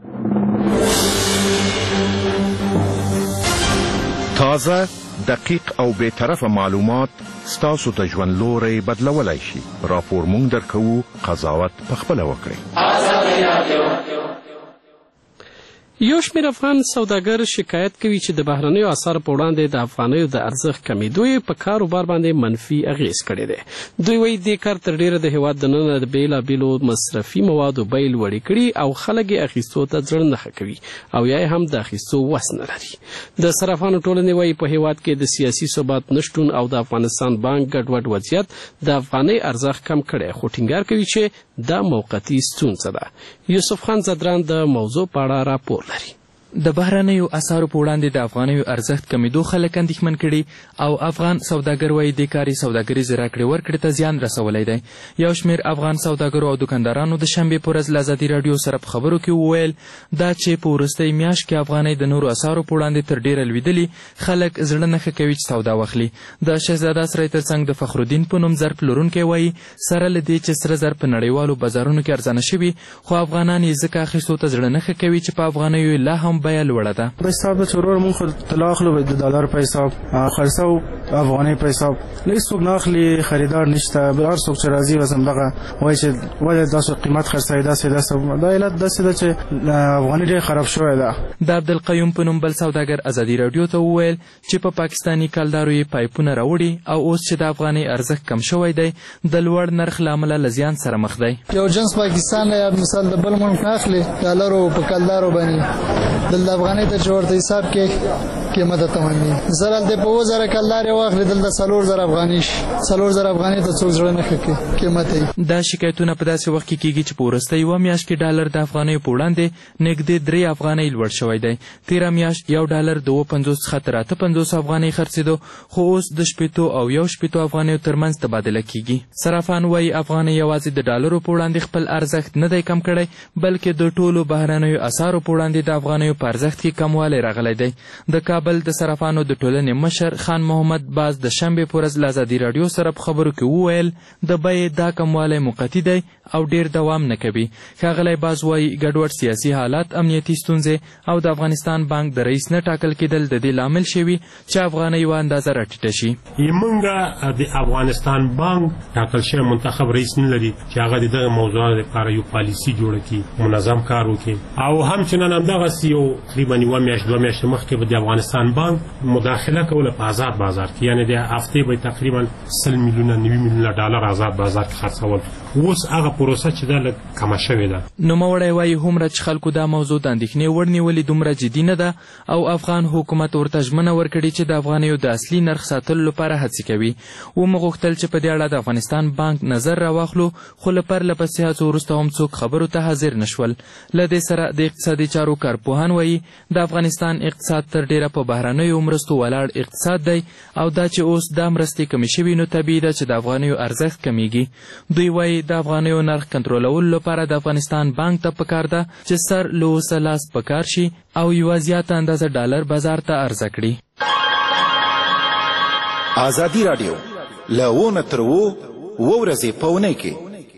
تازه، دقیق او بی‌طرفه معلومات ستاسو ته ژوند لوری بدلولی شي. راپور مونږ درکوو، قضاوت پخپله وکړئ. یو شمېر افغان سوداګر شکایت کوي چې د بهرنیو اسعارو په وړاندې د افغانیو د ارزښت کمیدو یې په کاروبار باندې منفي اغیز کړی دی. دوی وایي دې کار تر ډیره د هیواد دننه د بیلابیلو مصرفي موادو بیې لوړې کړي او خلک یې اخیستو ته زړه نه ښه کوي او یا هم د اخیستو وس نه لري. د صرافانو ټولنې وایي په هیواد کې د سیاسي ثبات نشتون او د افغانستان بانک ګډوډ وضعیت د افغانۍ ارزښت کم کړی خو ټینګار کوي چې دا موقتي ستونزه ده. یوسف خان زدران د موضوع په اړه راپور لري. د بهرنیو اسعارو په وړاندې د افغانیو ارزښت کمیدو خلک اندېښمن کړي او افغان سوداګر وایي دې کار یې سوداګریزې راکړې ورکړې ته زیان رسولی دی. یو شمېر افغان سوداګرو او دکاندارانو د شنبې په ورځ له ازادي راډیو سره په خبرو کې وویل دا چې په وروستۍ میاشت کې افغانۍ د نورو اسعارو په وړاندې تر ډیره لوېدلي خلک زړه نه ښه کوي چې سودا واخلي. د شهزاده سرای ترڅنګ د فخرالدین په نوم ظرف پلورونکی وایي سره له دې چې سره زر په نړیوالو بازارونو کې ارزانه شوي خو افغانان یې ځکه اخیستو ته زړه نه ښه کوي چې په افغانیو لا هم بیه لوړه ده. به حساب ضرور مون خود طلا اخلو به دلار په حساب خرڅو افغاني په حساب هیڅ څوک نه اخلي خریدار نشته بل هر څوک چې راځي وسم دغه وایي چې وایي تاسو قیمت خرڅای داسې دا علت داسې ده چې افغاني ډېر خراب شوی ده. د عبدالقیوم په نوم بل سوداګر ازادي راډیو ته وویل چې په پاکستاني کلدارو یې پایپونه راوړي او اوس چې د افغانۍ ارزښت کم شوی دی د لوړ نرخ له امله له زیان سره مخ دی. یو جنس پاکستان یا مثال د بل ملک نه اخلي ډالرو په کلدارو باندې د افغانۍ ته چې ورته حساب کې قیمت تمامي زرل د په 2000 کلدار واخلي د 4000 افغاني 4000 افغاني ته څوک زړه نه کوي قیمت یې. دا شکایتونه په داسې وخت کې کیږي چې په وروستۍ یوه میاشت کې ډالر د افغانیو په وړاندې نږدې 3 افغانۍ لوړ شوی دی. تېره میاشت یو ډالر د 50 څخه تر 58 افغانۍ خرڅېدو خو اوس د 80 او 180 افغانیو ترمنځ تبادله کیږي. صرافان وایي افغانۍ یوازې د ډالرو په وړاندې خپل ارزښت نه دی کم کړی بلکې د ټولو بهرنیو اسعارو په وړاندې د افغانیو په ارزښت کې کموالی راغلی دی. د کابل کابل د صرافانو د ټولنې مشر خان محمد باز د شنبې په ورځ له ازادي راډیو سره په خبرو کې وویل د بیې دا کموالی موقتي دی او ډیر دوام نه کوي. ښاغلی باز وایي ګډوډ سیاسي حالات، امنیتي ستونزې او د افغانستان بانک د رئیس نه ټاکل کېدل د دې لامل شوي چې افغانۍ یوه اندازه راټیټه شي. موږ د افغانستان بانک ټاکل شوی منتخب رئیس نه لري چې هغه د دغه موضوعاتو لپاره یو پالیسي جوړه کړي، منظم کار وکړي. او همچنان همدغسې یو تقریبا یوه میاشت دوه میاشتې مخکې به د افغانستان بانک مداخله کوله په آزاد بازار کې، یعنې د هفتې به تقریبا 100 میلیونه 90 میلیونه ډالر آزاد بازار کې خرڅول. اوس هغه پروسه چې ده لږ کمه شوې ده. نوموړی وایي هومره چې خلکو دا موضوع د اندېښنې وړ نیولې دومره جدي نه ده او افغان حکومت ورته ژمنه ورکړې چې د افغانیو د اصلي نرخ ساتلو لپاره هڅې کوي. ومو غوښتل چې په دې اړه د افغانستان بانک نظر راواخلو، خو له پرله پسې هڅو وروسته هم څوک خبرو ته حاضر نه شول. له دې سره د اقتصادي چارو کارپوهان وایي د افغانستان اقتصاد تر ډیره په بهرنیو مرستو ولاړ اقتصاد دی او دا چې اوس دا مرستې کمې شوي نو طبیعي ده چې د افغانیو ارزښت کمیږي. دوی وایي د افغانیو نرخ کنټرولولو لپاره د افغانستان بانک ته پکار ده چې سر له اوسه لاس پکار شي او یوه زیاته اندازه ډالر بازار ته عرضه کړي. ازادي راډیو له 1 تر 2 ورځې په اونۍ کې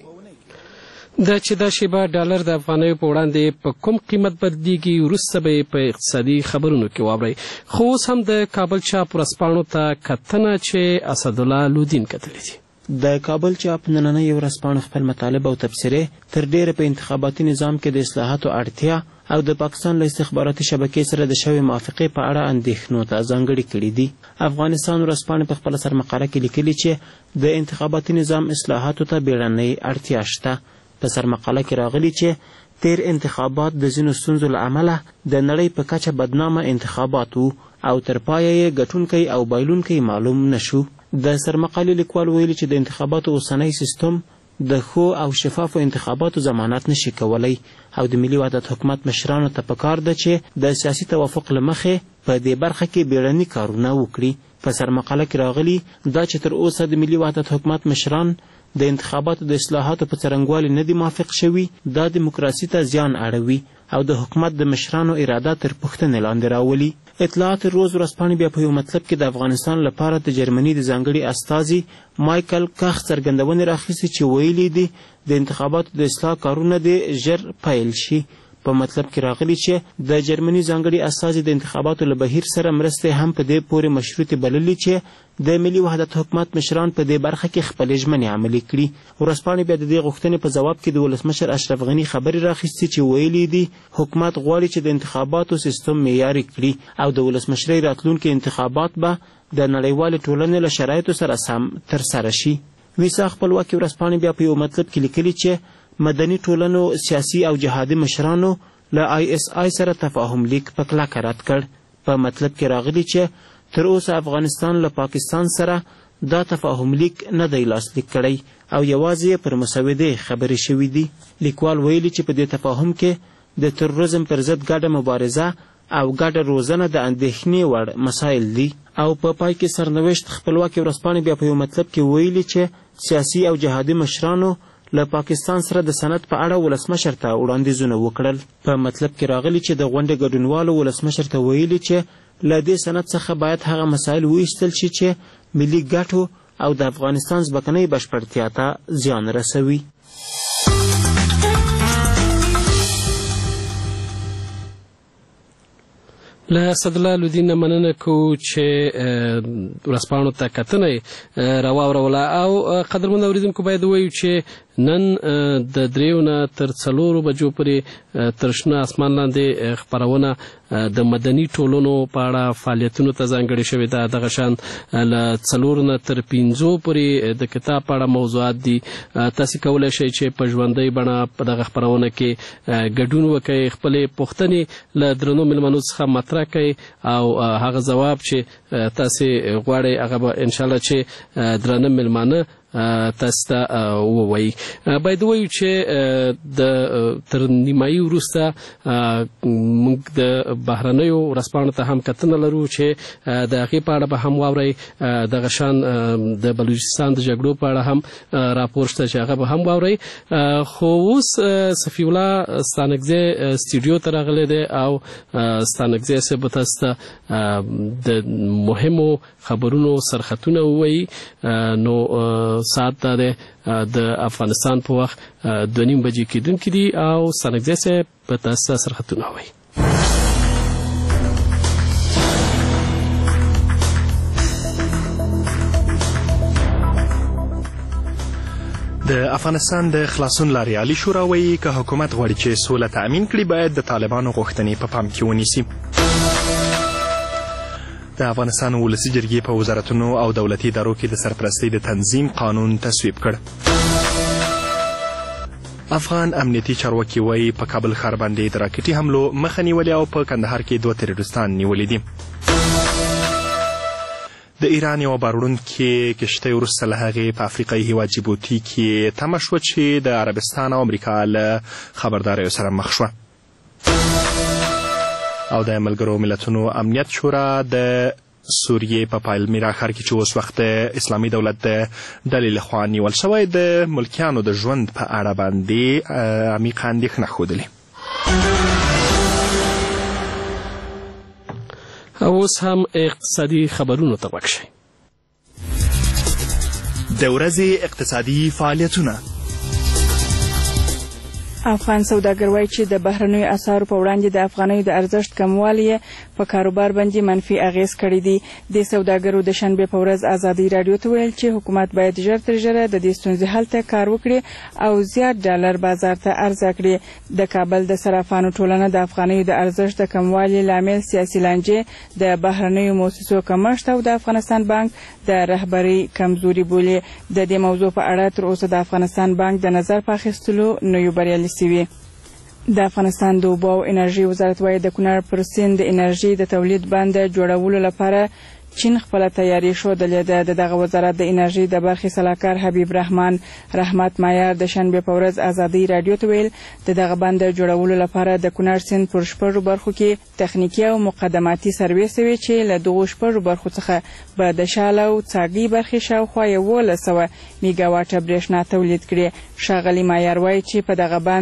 د چې دا شیبه ډالر د افغانیو په وړاندې په کوم قیمت بدلیږي وروسته به په اقتصادي خبرونو کې واورئ. خو اوس هم د کابل چاپ ورځپاڼو ته کتنه چې اسدالله لودین کتلې دي. د کابل چاپ نننۍ ورځپاڼو خپل مطالب او تبصرې تر ډیره په انتخاباتي نظام کې د اصلاحاتو اړتیا او د پاکستان له استخباراتي شبکې سره د شوې موافقې په اړه اندېښنو ته ځانګړي کړي دي. افغانستان ورځپاڼې په خپله سرمقاله کې لیکلي چې د انتخاباتي نظام اصلاحاتو ته بیړنۍ اړتیا شته. په سرمقاله کې راغلي چې تیر انتخابات د ځینو ستونزو له امله د نړۍ په کچه بدنامه انتخابات وو او تر پایه یې ګټونکی او بایلونکی معلوم نشو. د سرمقالې لیکوال ویلي چې د انتخاباتو اوسنی سیستم د ښو او شفافو انتخاباتو ضمانت نشي کولی او د ملي وحدت حکومت مشرانو ته پکار ده چې د سیاسي توافق له مخې په دې برخه کې بیړني کارونه وکړي. په سرمقاله کې راغلي دا چې تر اوسه د ملي وحدت حکومت مشران د انتخاباتو د اصلاحاتو په څرنګوالي نه دي موافق شوي، دا دیموکراسي ته زیان اړوي او د حکومت د مشرانو اراده تر پوښتنې لاندې راولي. اطلاعات روز ورځپاڼې بیا په یو مطلب کې د افغانستان لپاره د جرمني د ځانګړي استازي مایکل کاخ څرګندونې راخیستې چې ویلي دي د انتخاباتو د اصلاح کارونه دې ژر پیل شي. په مطلب کې راغلي چې د جرمني ځانګړي استازي د انتخاباتو له بهیر سره مرستې هم په دې پورې مشروطې بللي چې د ملي وحدت حکومت مشران په دې برخه کې خپلې ژمنې عملي کړي. ورځپاڼې بیا د دې غوښتنې په ځواب کې د ولسمشر اشرف غني خبرې راخیستې چې ویلي دي حکومت غواړي چې د انتخاباتو سیستم معیاري کړي او د ولسمشرۍ راتلونکي انتخابات به د نړیوالې ټولنې له شرایطو سره سم ترسره شي. ویسا خپلواکي ورځپاڼې بیا په یو مطلب کې لیکلي چې مدني ټولنو سیاسي او جهادي مشرانو له ISI سره تفاهم لیک په کلکه رد کړ. په مطلب کې راغلي چې تر اوسه افغانستان له پاکستان سره دا تفاهم لیک نه دی لاسلیک کړی او یوازې پر مسودې خبرې شوې دي. لیکوال ویلي چې په دې تفاهم کې د تروریزم پر ضد ګډه مبارزه او ګډه روزنه د اندېښنې وړ مسایل دي. او په پای کې سرنوشت خپلواکي ورځپاڼې بیا په یو مطلب کې ویلي چې سیاسي او جهادي مشرانو له پاکستان سره د سند په اړه ولسمشر ته وړاندیزونه وکړل. په مطلب کې راغلي چې د غونډې ګډونوالو ولسمشر ته ویلي چې له دې سند څخه باید هغه مسایل وایستل شي چې ملي ګټو او د افغانستان ځمکنۍ بشپړتیا ته زیان رسوي. له اسدالله لودین مننه کوو چې ورځپاڼو ته کتنه راواوروله. او قدرمن اوریدونکو باید ووایو چې نن د 3 نه تر 4 بجو پورې تر شنه اسمان لاندې خپرونه د مدني ټولنو په اړه فعالیتونو ته ځانګړې شوې ده. دغه شان له 4 نه تر 5 پورې د کتاب په اړه موضوعات دي. تاسو کولی شئ چې په ژوندۍ بڼه په دغه خپرونه کې ګډون وکړئ، خپلې پوښتنې له درنو مېلمنو څخه مطرح کړئ او هغه ځواب چې تاسو غواړئ هغه به انشاءالله چې درانه مېلمانه تاسو ته ووایي. باید ووایو چې تر نیمایي وروسته موږ د بهرنیو ورځپاڼو ته هم کتنه لرو چې د هغې په اړه به هم واورئ. دغه شان د بلوچستان د جګړو په اړه هم راپور شته چې هغه به هم واورئ. خو اوس صفي الله ستانکزی سټوډیو ته راغلی دی او ستانکزی صاحب به تاسو ته د مهمو خبرونو سرخطونه ووایي. نو ساعت دا دی د افغانستان په وخت 2:30 بجې کېدونکي دي او ستانکزی صاحب به تاسو ته سرخطونه ووایي. د افغانستان د خلاصون لاریالي شورا وایي که حکومت غواړي چې سوله تأمین کړي باید د طالبانو غوښتنې په پام کې ونیسي. د افغانستان ولسي جرګې په وزارتونو او دولتي ادارو کې د سرپرستۍ د تنظیم قانون تصویب کړ. افغان امنیتي چارواکي وایي په کابل ښار باندې د راکټي حملو مخه نیولې او په کندهار کې 2 تروریستان نیولي دي. د ایران یوه باروړونکې کشتۍ وروسته له هغې په افریقایي هیواد جیبوتي کې تمه شوه چې د عربستان او امریکا له خبرداریو سره مخ شوه. او د ملګرو ملتونو امنیت شورا د سوریې په پالمیرا ښار کې چې اوس وخت د اسلامي دولت د ډلې لخوا نیول شوی د ملکیانو د ژوند په اړه باندې عمیقه اندېښنه ښودلې. اوس هم اقتصادي خبرونو ته غوږ شئ. د ورځې اقتصادي فعالیتونه. افغان سوداګر وایي چې د بهرنیو اسعارو په وړاندې د افغانیو د ارزښت کموالی په کاروبار باندې منفي اغیز کړی دی. د سوداګرو د شنبې په ورځ ازادي راډیو ته ویل چې حکومت باید ژر تر ژره د دې ستونزې حل ته کار وکړي او زیات ډالر بازار ته عرضه کړي. د کابل د صرافانو ټولنه د افغانیو د ارزښت د کموالي لامل سیاسي لانجې، د بهرنیو موسسو کمښت او د افغانستان بانک د رهبرۍ کمزوري بولي. د دې موضوع په اړه تر اوسه د افغانستان بانک د نظر په اخیستلو نه یو بریالي سوي. د افغانستان د اوبو او انرژي وزارت وایي د کونړ پر سیند د انرژي د تولید بند جوړولو لپاره چین خپل تیاری ښودلې ده. دغه وزارت د انرژي د برخې سلاکار حبیب رحمان رحمت مایار د شنبې په ورځ ازادي راډیو ته ویل دغه بند جوړولو لپاره د کونړ سیند پر 6 برخو کې تخنیکی او مقدماتي سروې سوي چې له دغو 6 برخو څخه به د شاله او څاګي برخې شاوخوا 1100 میګاواټه برېښنا تولید کړي. ښاغلي مایار وایي چې په دغه بند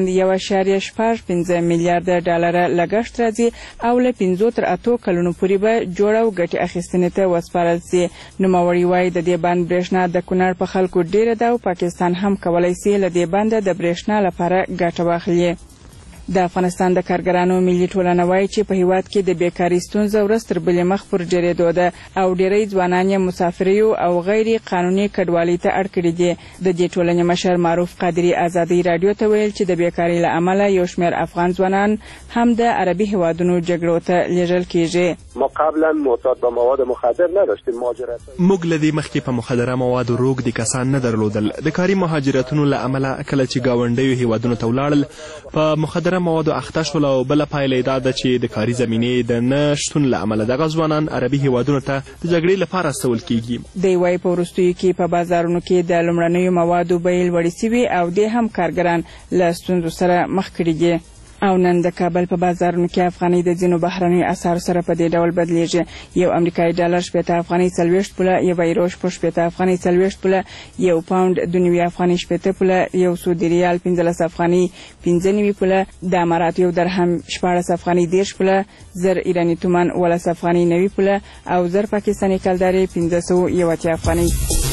1.85 میلیارډ ډالر لګښت راځي او له 5 تر 8 کلونو پورې به جوړ او ګټې اخیستنې ته وسپارل سي. نوموړي وایي د دې بند برېښنا د کونړ په خلکو ډیره ده او پاکستان هم کولی سي له دې بنده د برېښنا لپاره ګټه واخلي. د افغانستان د کارګرانو ملي ټولنه وایي چې په هیواد کې د بیکارۍ ستونزه ورځ تر بلې مخ پر ډېرېدو ده او ډېری ځوانان یې مسافریو او غیر قانوني کډوالۍ ته اړ کړي دي. د دې ټولنې مشر معروف قادري ازادي راډیو ته ویل چې د بیکارۍ له امله یو شمېر افغان ځوانان هم د عربي هیوادونو جګړو ته لیږل کیږي. ما قبلا معتاد به مواد مخدر نداشتیم. موږ له دې مخکې په مخدره موادو روږدي کسان نه درلودل. د کاري مهاجرتونو له امله کله چې ګاونډیو هیوادونو ته ولاړل په مخدره موادو اخته شول او بله پایله دا ده چې د کاري زمینې د نه شتون له امله دغه ځوانان عربي هیوادونو ته د جګړې لپاره استول کیږي. دی وایي په وروستیو کې په بازارونو کې د لومړنیو موادو بیې لوړې سوي او دې هم کارګران له ستونزو سره مخ کړي دي. او نن د کابل په بازارونو کې افغانۍ د ځینو بهرنیو اسعارو سره په دې ډول بدلیږي. یو امریکایي ډالر 80 افغانۍ 40 پوله، یو یورو 80 افغانۍ 40 پوله، یو پاوند 2 افغانۍ 80 پوله، یو سعودي ریال 15 افغانۍ 95 پوله، د امارات یو درهم 14 افغانۍ 10 پوله، زر ایرانی تومان 12 افغانۍ 90 پوله او زر پاکستاني کلدارې 501 افغانۍ.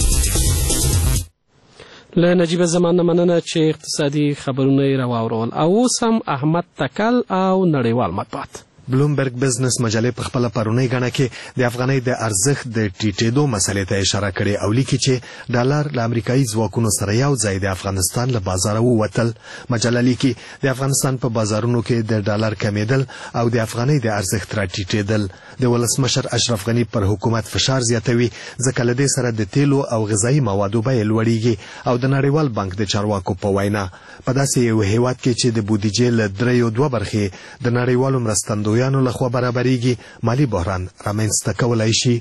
له نجیب زمان مننه چې اقتصادي خبرونه یې راواورول. او اوس هم احمد تکل او نړیوال مطبوعات. بلومبرګ بزنس مجلې په خپل پرونی غاڼه کې د افغانۍ د ارزښت د ټیټېدو مسلې ته اشاره کړې او لیکي چې ډالر له امریکایي ځواکونو سره یو ځای د افغانستان له بازاره ووتل. مجله لیکي د افغانستان په بازارونو کې د ډالر کمیدل او د افغانۍ د ارزښت راټیټېدل. د ولسمشر اشرف غني پر حکومت فشار زیاتوي ځکه له دې سره د تیلو او غذایي موادو بیې لوړیږي او د نړیوال بانک د چارواکو په وینا په داسې یو هیواد کې چې د بودیجې له 3/2 برخې د نړیوالو مرستندویانو لخوا برابریږي مالی بحران رامنځته کولای شي.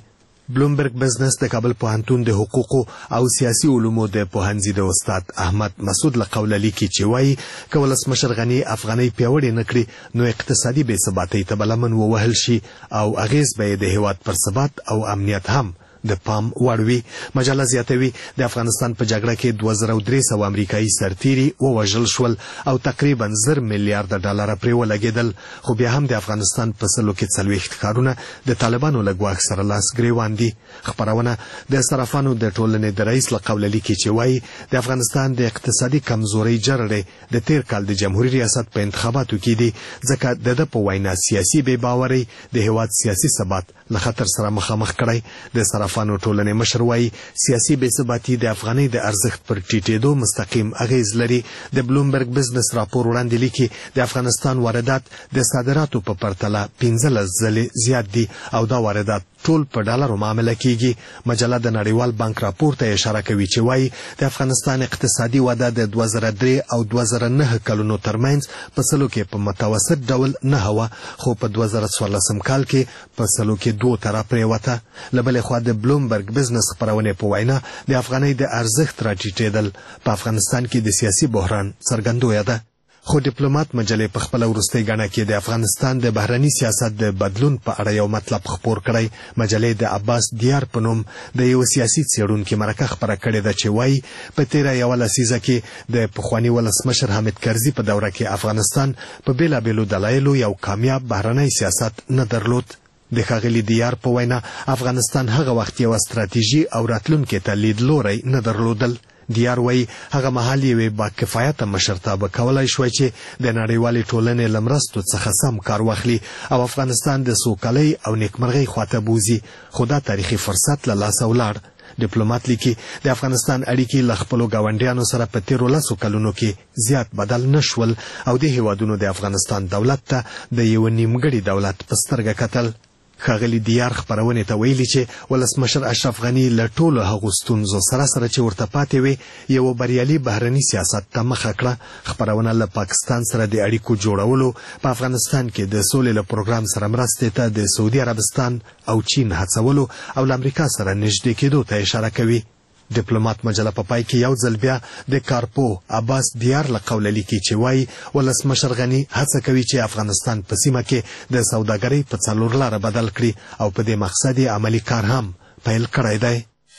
بلومبرګ بزنس د کابل پوهنتون د حقوقو او سیاسي علومو د پوهنځي د استاد احمد مسعود له قوله لیکي چې وایي که ولسمشر غني افغانۍ پیاوړې نه کړي نو اقتصادي بې ثباتۍ ته به لمن ووهل شي او اغیز به یې د هیواد پر ثبات او امنیت هم د پام وړ وي. مجله زیاتوي د افغانستان په جګړه کې 2300 امریکایي سرتیري ووژل شول او تقریبا 10 میلیارډ ډالر پرې ولګېدل، خو بیا هم د افغانستان په سلو کې 40 ښارونه د طالبانو له ګواښ سره لاس ګریوان دي. خپرونه د صرافانو د ټولنې د رئیس له قوله لیکي چې وایي د افغانستان د اقتصادي کمزورۍ جرړې د تیر کال د جمهوریت ریاست په انتخاباتو کې دي، ځکه د ده په وینا سیاسي بې باورۍ د هیواد سیاسي ثبات له خطر سره مخامخ کړی. د صرافانو ټولنې مشر وایي سیاسي بې ثباتي د افغانۍ د ارزښت پر ټیټېدو مستقیم اغیز لري. د بلومبرګ بزنس راپور وړاندې لیکي د افغانستان واردات د صادراتو په پرتله 15 ځلې زیات دي او دا واردات ټول په ډالرو معامله کیږي. مجله د نړیوال بانک راپور ته اشاره کوي چې وایي د افغانستان اقتصادي وده د 2003 او 2009 کلونو ترمنځ په سلو کې په متوسط ډول نه وه، خو په 2014 کال کې په سلو کې 2 طرف پرېوته. له بلې خوا د بلومبرګ بزنس خپرونې په وینا د افغانۍ د ارزښت راټیټېدل په افغانستان کې د سیاسي بحران څرګندویه ده. خو ډیپلوماټ مجلې په خپله وروستۍ ګڼه کې د افغانستان د بهرني سیاست د بدلون په اړه یو مطلب خپور کړی. مجلې د عباس دیار په نوم د یو سیاسي څېړونکي مرکه خپره کړې ده چې وایي په تېره یوه لسیزه کې د پخواني ولسمشر حامد کرزي په دوره کې افغانستان په بېلابېلو دلایلو یو کامیاب بهرنی سیاست نه درلود. د ښاغلي دیار په وینا افغانستان هغه وخت یوه ستراتیژي او راتلونکي ته لیدلوری نه درلودل. دیار وایي هغه مهال یوې باکفایته مشرتابه کولی شوی چې د نړیوالې ټولنې له مرستو څخه سم کار واخلي او افغانستان د سوکالۍ او نیکمرغۍ خواته بوځي، خو دا تاریخي فرصت له لاسه ولاړ. ډیپلوماټ لیکي د افغانستان اړیکې له خپلو ګاونډیانو سره په تیرو 10 کلونو کې زیات بدل نه شول او د هیوادونو د افغانستان دولت ته د یو نیمګړي دولت په سترګه کتل. ښاغلي دیار خپرونې ته ویلي چې ولسمشر اشرف غني له ټولو هغو ستونزو سره چې ورته پاتې وې یو بریالي بهرني سیاست ته مخه کړه. خپرونه له پاکستان سره د اړیکو جوړولو، په افغانستان کې د سولې له پروګرام سره مرستې ته د سعودي عربستان او چین هڅولو او له امریکا سره نږدې کېدو ته اشاره کوي. ډیپلوماټ مجله په پای کې یو ځل بیا د کارپو عباس دیار له قوله لیکي چې وایي ولسمشر غني هڅه کوي چې افغانستان په سیمه کې د سوداګرۍ په 4 لاره بدل کړي او په دې مقصد یې عملي کار هم پیل کړی دی.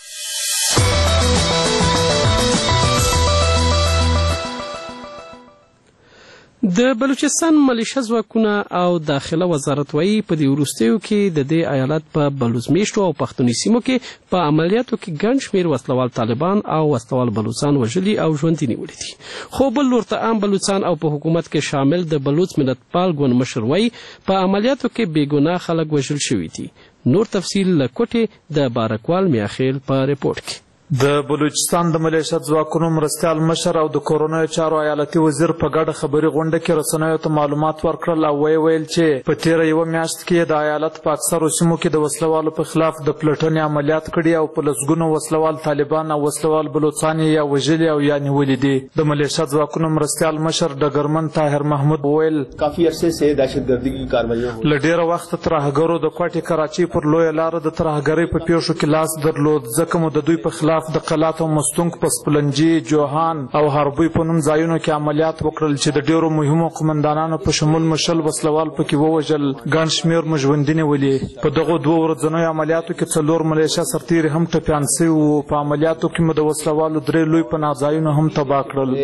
د بلوچستان ملیشه ځواکونه او داخله وزارت وایي په دې وروستیو کې د دې ایالت په بلوچمیشتو او پښتوني سیمو کې په عملیاتو کې ګڼ شمېر وسلوال طالبان او وسلوال بلوچان وژلي او ژوندي نیولي دي. خو بل لور ته عام بلوچان او په حکومت کې شامل د بلوچ ملتپال ګوند مشر وایي په عملیاتو کې بېګناه خلک وژل شوي دي. نور تفصیل له کوټې د بارکوال میاخیل په ریپورټ کې. د بلوچستان د ملیشت ځواکونو مرستیال مشر او د کورونیو چارو ایالتي وزیر په ګډه خبري غونډه کې رسنیو ته معلومات ورکړل او ویل چې په تیره یوه میاشت کې د ایالت په اکثرو سیمو کې د وسلوالو په خلاف د پلټنې عملیات کړي او په لسګونو وسلوال طالبان او وسلوال بلوچان یا وژلي او یا نیولي دي. د ملیشت ځواکونو مرستیال مشر ډګرمن طاهر محمود ویل کافي عرصے سے دهشتګردي کی کارواییاں له ډیره وخت ترهګرو د کوټې کراچۍ پر لویه لاره د ترهګرۍ په پیښو کې لاس درلود، ځکه مو د دوی په خلاف د قلات او مستونګ په سپلنجي، جوهان او هربوی په نوم ځایونو کې عملیات وکړل چې د ډیرو مهمو قمندانانو په شمول مشل وسلوال پکې ووژل، ګڼ شمېر مو ژوندي نیولي. په دغو 2 ورځنیو عملیاتو کې 4 ملیشه سرتیري هم ټپیان سوي وو. په عملیاتو کې مو د وسلوالو 3 لوی پناه ځایونه هم تباه کړل.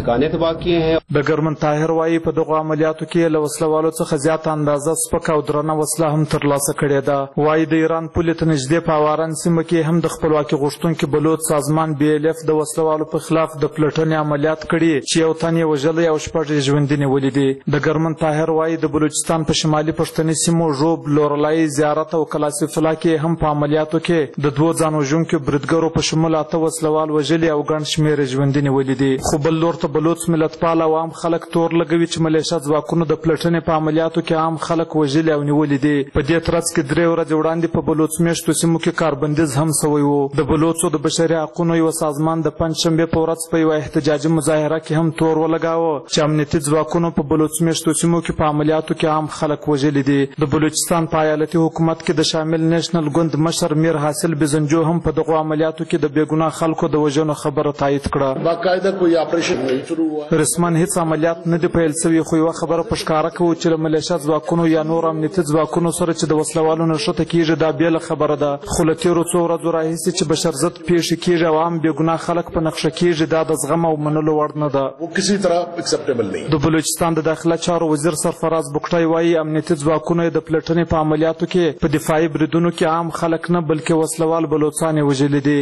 ډګرمن طاهر وایي په دغو عملیاتو کې له وسلوالو څخه زیاته اندازه سپکه او درنه وسله هم ترلاسه کړې ده. وایي د ایران پولې ته نږدې په اوارن سیمه کې هم د خپلواکي غوښتونکي بلوچ سازمان BLF د وسلوالو په خلاف د پلټنې عملیات کړي چې یو تن یې وژلی او 6 یې ژوندي نیولي دي. ډګرمن طاهر وایي د بلوچستان په شمالي پښتني سیمو ژوب، لورلای، زیارت او کلاسف الله کې هم په عملیاتو کې د 2 ځان وژونکو بریدګرو په شمول 8 وسلوال وژلي او ګڼ شمېر یې ژوندي نیولي دي. خو بل لور ته بلوچ ملتپال او عام خلک تور لګوي چې ملیشه ځواکونو د پلټنې په عملیاتو کې عام خلک وژلي او نیولي دي. په دې ترڅ کې 3 ورځې وړاندې په بلوچ میشتو سیمو کې کاربندیز هم سوی و. د بلوچو د بشري حقوقو یو سازمان د پنجشنبې په ورځ په یوه احتجاجي مظاهره کې هم تور ولګاوه چې امنیتي ځواکونو په بلوچ میشتو سیمو کې په عملیاتو کې عام خلک وژلي دي. د بلوچستان په ایالتي حکومت کې د شامل نیشنل ګوند مشر میر حاصل بزنجو هم په دغو عملیاتو کې د بېګناه خلکو د وژنو خبره تایید کړه. باقاعده کوئی آپریشن نہیں شروع ہوا. رسمن هیڅ عملیات نه دي پیل شوي، خو یوه خبره په ښکاره کوو چې له ملیشه ځواکونو یا نور امنیتي ځواکونو سره چې د وسلوالو نښته کېږي دا بېله خبره ده. خو له تېرو څو ورځو راهیسې چې بشرضد پیښې کېږي او عام بېګناه خلک په نقشه کېږي دا د زغم او منلو وړ نه ده. د بلوچستان د داخله چارو وزیر سرفراز بکټی وایي امنیتي ځواکونو یې د پلټنې په عملیاتو کې په دفاعي بریدونو کې عام خلک نه بلکې وسلوال بلوڅان یې وژلي دي.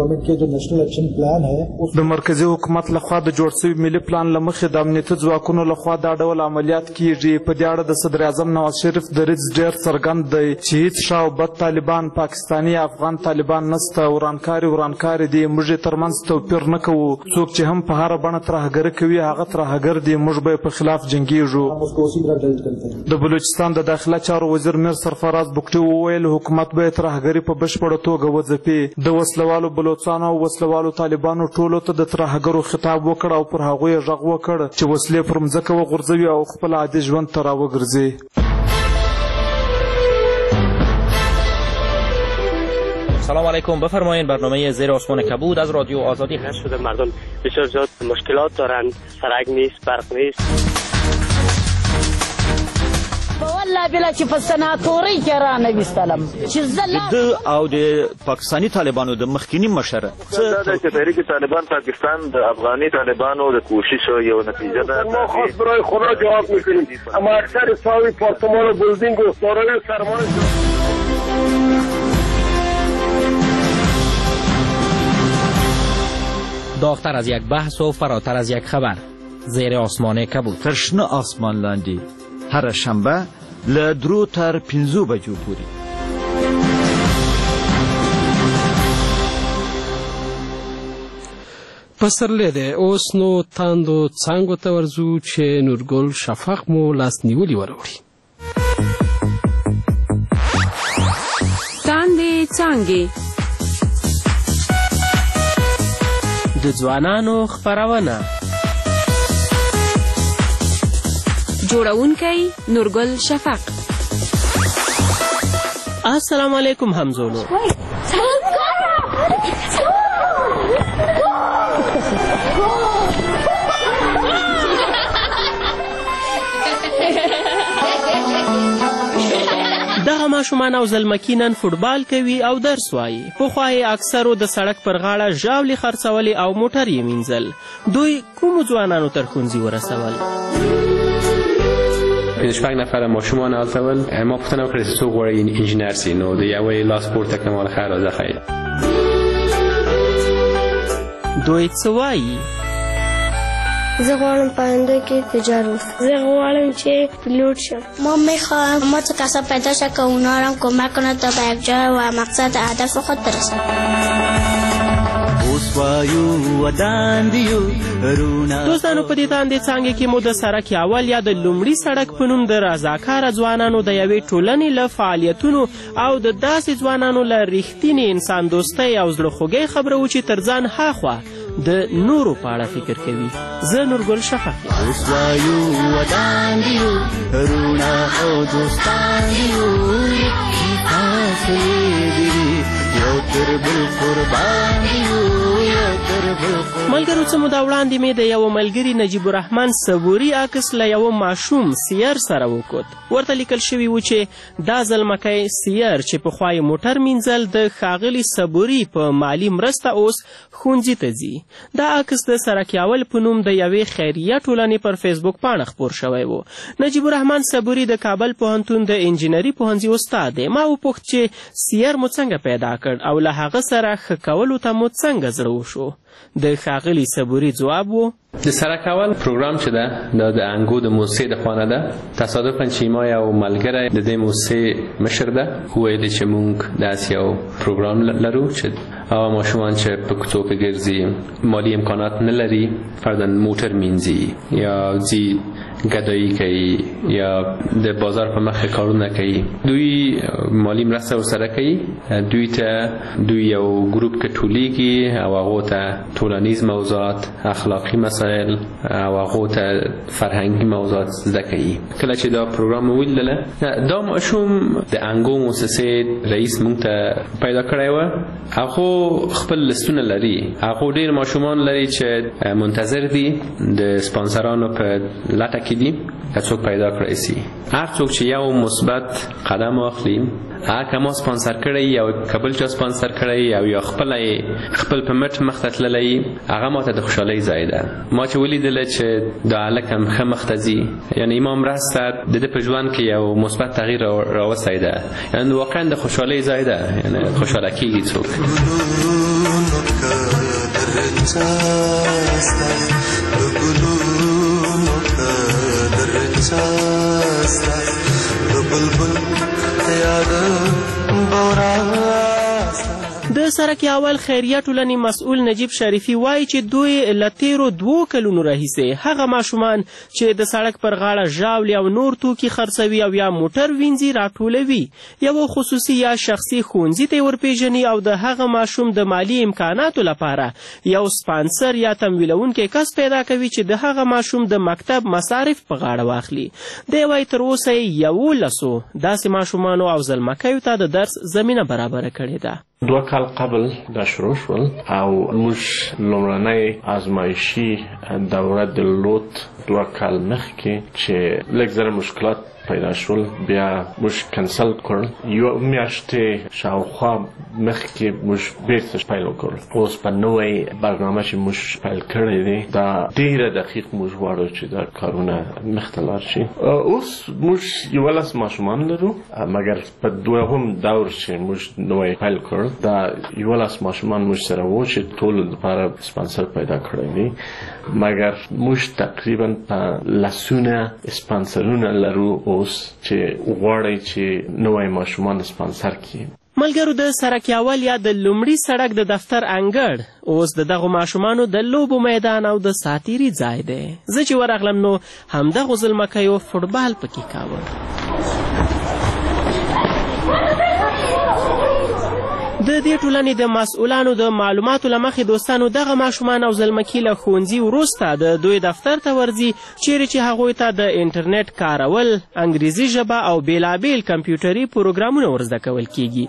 د مرکزي حکومت لخوا د جوړ شوي ملي پلان له مخې د امنیتي ځواکونو لخوا دا ډول عملیات کېږي. په دې اړه د صدر اعظم نواز شریف دریځ ډېر څرګند دی چې هېڅ ښه او بد طالبان پاکستاني یا افغان طالبان نسته. ورانکاري دي، موږ یې ترمنځ توپیر نه کوو. څوک چې هم په هره بڼه ترهګري کوي هغه ترهګر دي، موږ به په خلاف جنګیږو. د بلوچستان د داخله چارو وزیر میر سرفراز بکټي وویل حکومت به ترهګري په بشپړه توګه وځپي. د وسلوالو بلوڅانو او وسلوالو طالبانو ټولو ته د ترهګرو خطاب وکړ او پر هغوی یې غږ وکړ چې وسلې پر مځکه وغورځوي او خپل عادي ژوند ته راوګرځي. سلام علیکم، بفرمایید. برنامه زیر آسمان کبود از رادیو آزادی هست. شده مردم بسیار زیاد مشکلات دارند، سرک نیست، برق نیست. والله بلا چې په سناتورۍ کې را نویستلم چې د او د پاکستانی طالبانو د مخکینی مشر دا چې تحریک طالبان پاکستان د افغاني طالبانو د کوشش یو نتیجه ده. ما خواست برای خدا جواب میکنیم اما اکثر ساوی پارتمان و بلدینگ و سارای سرمان داغتر از یک بحث و فراتر از یک خبر. زیر آسمان کبود. تر شنه آسمان لاندې هر شنبه له 3 تر 5 بجو پورې. پسرلی دی، اوس نو تاندو څانګو ته ورځو چې نورګل شفق مو لاس نیولي وروړي. تاندې څانګې د ځوانانو خپرونه. جوړونکی نورګل شفق. السلام علیکم همزولو. دغه ماشومان او زلمکي نن فوټبال کوي او درس وایي. پخوا یې اکثرو د سړک پر غاړه ژاولې خرڅولې او موټر یې مینځل. دوی کومو ځوانانو تر ښوونځي ورسول؟ 25 نفر ماشومان اول ما پوښتنه وکړه چې څوک غواړي انجینر سي، نو د یوې لاس پورته کړم مال خیر راځه خیر. دوی څه وایي؟ زه غواړم پاینده کې تجار وکړم. زه غواړم چې پیلوټ شم. ما میخواهم ما څه کسب پیدا شه که اونا را کمک کنه تا به یک جای و مقصد هدف خود برسم. دوستانو په دې تاندې څانګې کې مو د سړک اول یا د لومړي سړک په نوم د رضاکاره ځوانانو د یوې ټولنې له فعالیتونو او د داسې ځوانانو له رښتینې انسان دوستۍ او زړه خوږۍ خبره و چې تر ځان هاخوا د نورو په اړه فکر کوي. زه نورګل شفق ملګرو څه موده وړاندې مې د یو ملګري نجیب الرحمن صبوري عکس له یو ماشوم سیر سره وکوت. ورته لیکل شوي و چې دا زلمکی سیر چې پخوا یې موټر مینځل د ښاغلي صبوري په مالي مرسته اوس ښوونځي ته ځي. دا عکس د سرک اول په نوم د یوې خیریه ټولنې پر فیسبوک پاڼه خپور شوی و. نجیب الرحمن صبوري د کابل پوهنتون د انجینري پوهنځي استاد دی. ما وپوښت چې سیر مو څنګه پیدا کړ او له هغه سره ښه کولو ته مو څنګه زړه وشو؟ د ښاغلي صبوري ځواب و د سرک اول پروګرام چې ده دا د انګو د موسسې د خوانه ده. تصادفاً چې ما یو ملګری د دې موسسې مشر ده وویل چې موږ داسې یو پروګرام لرو چې هغه ماشومان چې په کوڅو کې ګرځي مالي امکانات نه لري، فرضاً موټر مینځي یا ځي ګدایي کوي یا د بازار په مخ کارونه کوي. دوی مالی مرسته ورسره کوي. دوی یو ګروپ کې ټولیږي او هغه ته ټولنیز موضوعات، اخلاقی مسائل او هغه ته فرهنګي موضوعات زده کوي. کله چې دا پروګرام ولیدله، دا ماشوم د انګو مؤسسې رئیس مونږ ته پیدا کړی و. هغه خپل لستونه لري. هغه ډیر ماشومان لري چې منتظر دي د سپانسرانو په لټه کې دي چې څوک پیدا کړی شي. هر څوک چې یو مثبت قدم واخلي، هغه ما سپانسر کړی یا قبل چا سپانسر کړی او یا خپل په مټ مخ ته تللی، هغه ماته د خوشحالۍ ځای ده. ما چې ولیدله چې دا هلک هم ښه مخ ته ځي، یعنې ما مرسته د ده په ژوند کې یو مثبت تغییر راوستی ده، یعنې واقعا د خوشحالۍ ځای ده، یعنې خوشحاله کېږي څوک. د سرک اول خیریه ټولنې مسؤل نجیب شریفي وایي چې دوی له تیرو 2 کلونو راهیسې هغه ماشومان چې د سړک پر غاړه ژاولې او نور توکي خرڅوي او یا موټر وینځي راټولوي، یو خصوصي یا شخصي ښوونځي ته ورپېژني او د هغه ماشوم د مالی امکاناتو لپاره یو سپانسر یا تمویلونکی کس پیدا کوي چې د هغه ماشوم د مکتب مصارف په غاړه واخلي. دی وایي تر اوسه یې 11 داسې ماشومانو او زلمکیو ته د درس زمینه برابره کړې ده. 2 کال قبل دا شروع شول او موږ لومړنۍ ازمایشي دوره درلود 2 کال مخکې چې لږ زره مشکلات پیدا شول. بیا موږ کنسل کړل. یو میاشتې شاوخوا مخکې موږ بیرته پیل وکړل. اوس په نوې برنامه چې موږ پیل کړی دی دا ډېره دقیق موږ غواړو چې دا کارونه مخته لاړ شي. اوس موږ 11 ماشومان لرو، مګر په دوهم دور چې موږ نوې پیل کړل دا 11 ماشومان موږ سره وو چې ټول لپاره سپانسر پیدا کړی دی، مګر موږ تقریبا په لسونه سپانسرونه لرو اوس چې غواړي چې نوې ماشومان سپانسر کړي. ملګرو، د سرک اول یا د لومړي سړک د دفتر انګړ اوس د دغو ماشومانو د لوبو میدان او د ساتیري ځای دی. زه چې ورغلم نو همدغو زلمکیو فوټبال پکې کاوه. د دې ټولنې د مسؤلانو د معلوماتو له مخې دوستانو دغه ماشومان او زلمکي له ښوونځي وروسته د دوی دفتر ته ورځي چیرې چې هغوی ته د انټرنیټ کارول، انګریزي ژبه او بیلابیل کمپیوټري پروګرامونه ورزده کول کیږي.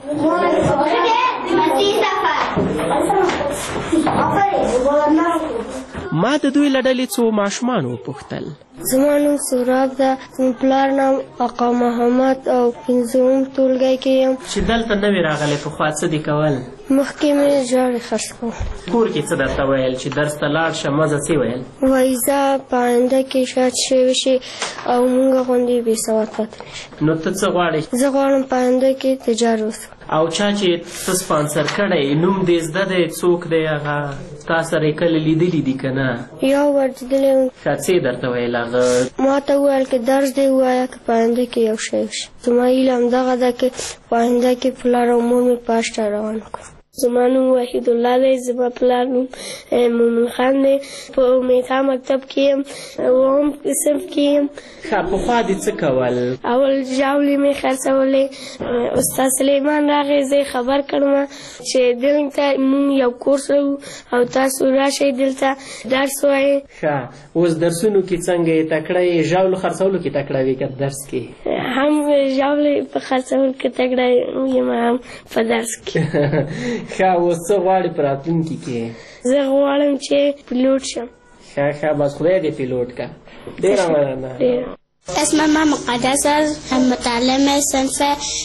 ما د دوی له ډلې څو ماشومان وپوښتل. زما نوم سوراب ده، زما پلار نام آقا محمد او 5 ټولګی کې یم. چې دلته نوې راغلی پخوا څه دې کول؟ مخکې مې ژاړې خرڅ کوم. کور کې څه درته ویل چې درس ته لاړ شه مزه څه ویل؟ وایي زه په آینده کې شاید شوی شي او مونږ غوندې بې سواد پاتې نه شي. نو ته څه غواړې؟ زه غواړم په آینده کې تجار وسم. او چا چې ته سپانسر کړی نوم دې زده دی، څوک دی هغه؟ تا سره یې کله لیدلي دي که نه؟ یا ورلیدلی یم. ښه، څه یې درته ویل هغه؟ ما ته وویل که درس دې ووایه که په آینده کې یو شی وشي. زما هیله همدغه ده که په آینده کې پلار او مور مې په اشته روان کړم. زما نوم وحید الله دی، زما پلار نوم مومن خان دی. په امیدها مکتب کې یم، اووم صنف کې یم. ښه، پخوا دې څه کول؟ اول ژاولې مې خرڅولې. استاد سلیمان راغی، زه یې خبر کړم چې دلته مونږ یو کورس لرو او تاسو راشئ دلته درس وایئ. ښه، اوس درسونو کې څنګه یې تکړه یې؟ ژاولو خرڅولو کې تکړه وې که درس کې؟ هم ژاولې په خرڅولو کې تکړه یم، هم په درس کې. ښه، اوس څه غواړې په راتلونکي کې؟ زه غواړم چې پیلوټ شم. ښه، بس خدای دې پیلوټ کا. ډېره مننه. اسم من مقدس است، متعلم صنف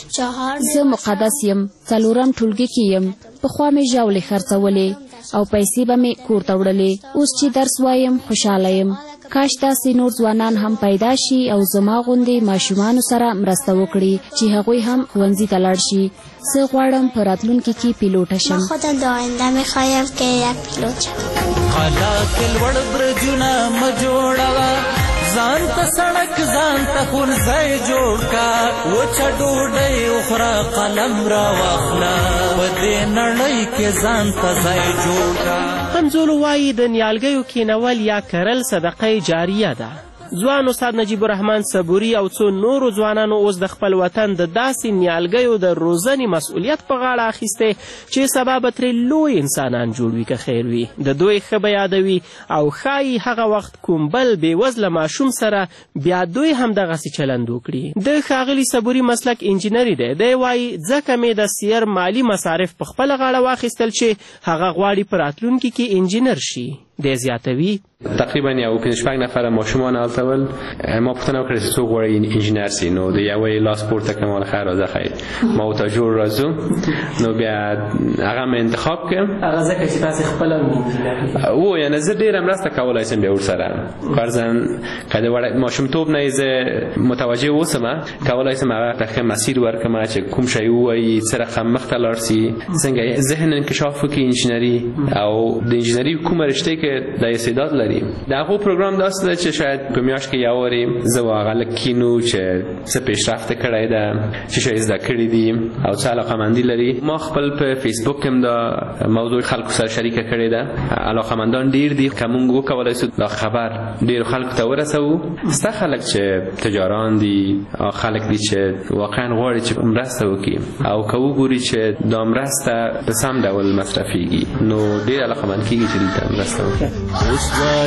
4. زه مقدس یم، 4م ټولګي کې یم. پخوا مې ژاولې خرڅولې او پیسې به مې کور ته وړلې. اوس چې درس وایم خوشحاله یم. کاش داسې نور ځوانان هم پیدا شي او زما غوندې ماشومانو سره مرسته وکړي چې هغوی هم ښوونځي ته لاړ شي. زه غواړم په راتلونکي کې پیلوټه شم. من خودم در آینده میخوایم که یک پیلوټ شم. خلا کې لوړ برجونه مه جوړوه، ځان ته سړک ځان ته ښوونځی جوړ کا. وچه ډوډۍ وخوره قلم راواخله، په دې نړۍ کې ځان ته ځای جوړ کا. همزولو وایي د نیالګیو کینول یا کرل صدقه جاریه ده. ځوان استاد نجیب الرحمن صبوري او څو نورو ځوانانو اوس د خپل وطن د داسې نیالګیو د روزنې مسؤلیت په غاړه اخیستی چې سبا به ترې لوی انسانان جوړ وي که خیر وي د دوی ښه به یادوي او ښایي هغه وخت کوم بل بېوزله ماشوم سره بیا دوی هم دغسې چلند وکړي. د ښاغلي صبوري مسلک انجینري دی. دی وایي ځکه مې د سیر مالي مصارف په خپله غاړه واخیستل چې هغه غواړي په راتلونکي کې انجینر شي. دی زیاتوي تقریبا یو 5-6 نفر ماشومان هلته ول ما پوښتنه وکړه چې څوک غواړي انجینر سي نو د یوې لاس پورته کړم ویل خیر راځه خیر ما ورته جوړ راځو نو بیا هغه مې انتخاب کړم هغه ځکه چې تاسې خپله و یعنې زه ډېره مرسته کولی شم بیا ورسره فرضاً که د ماشومتوب نه یې زه متوجه اوسم کولی شم هغه ته ښه مسیر ورکړم چې کوم شی ووایي څه رقم مخته لاړ سي څنګه ذهن انکشاف وکړي انجینري او د انجینري کومه رشته کې د استعداد لري د هغو پروګرام داسې ده چې شاید په میاشت کې یو وارې زه و هغه لږ کینو چې څه پیشرفته کړی ده چې شی زده کړي دي او څه علاقهمندي لري. ما خپل په فیسبوک کې هم دا موضوع خلکو سره شریکه کړې ده. علاقهمندان ډېر دي که موږ وکولی شو دا خبر ډېرو خلکو ته ورسوو. سته خلک چې تجاران دي خلک دي چې واقعا غواړي چې مرسته وکړي او که وګوري چې دا مرسته په سم ډول مصرفیږي نو ډېر علاقهمند کېږي چې دلته مرسته وکړي.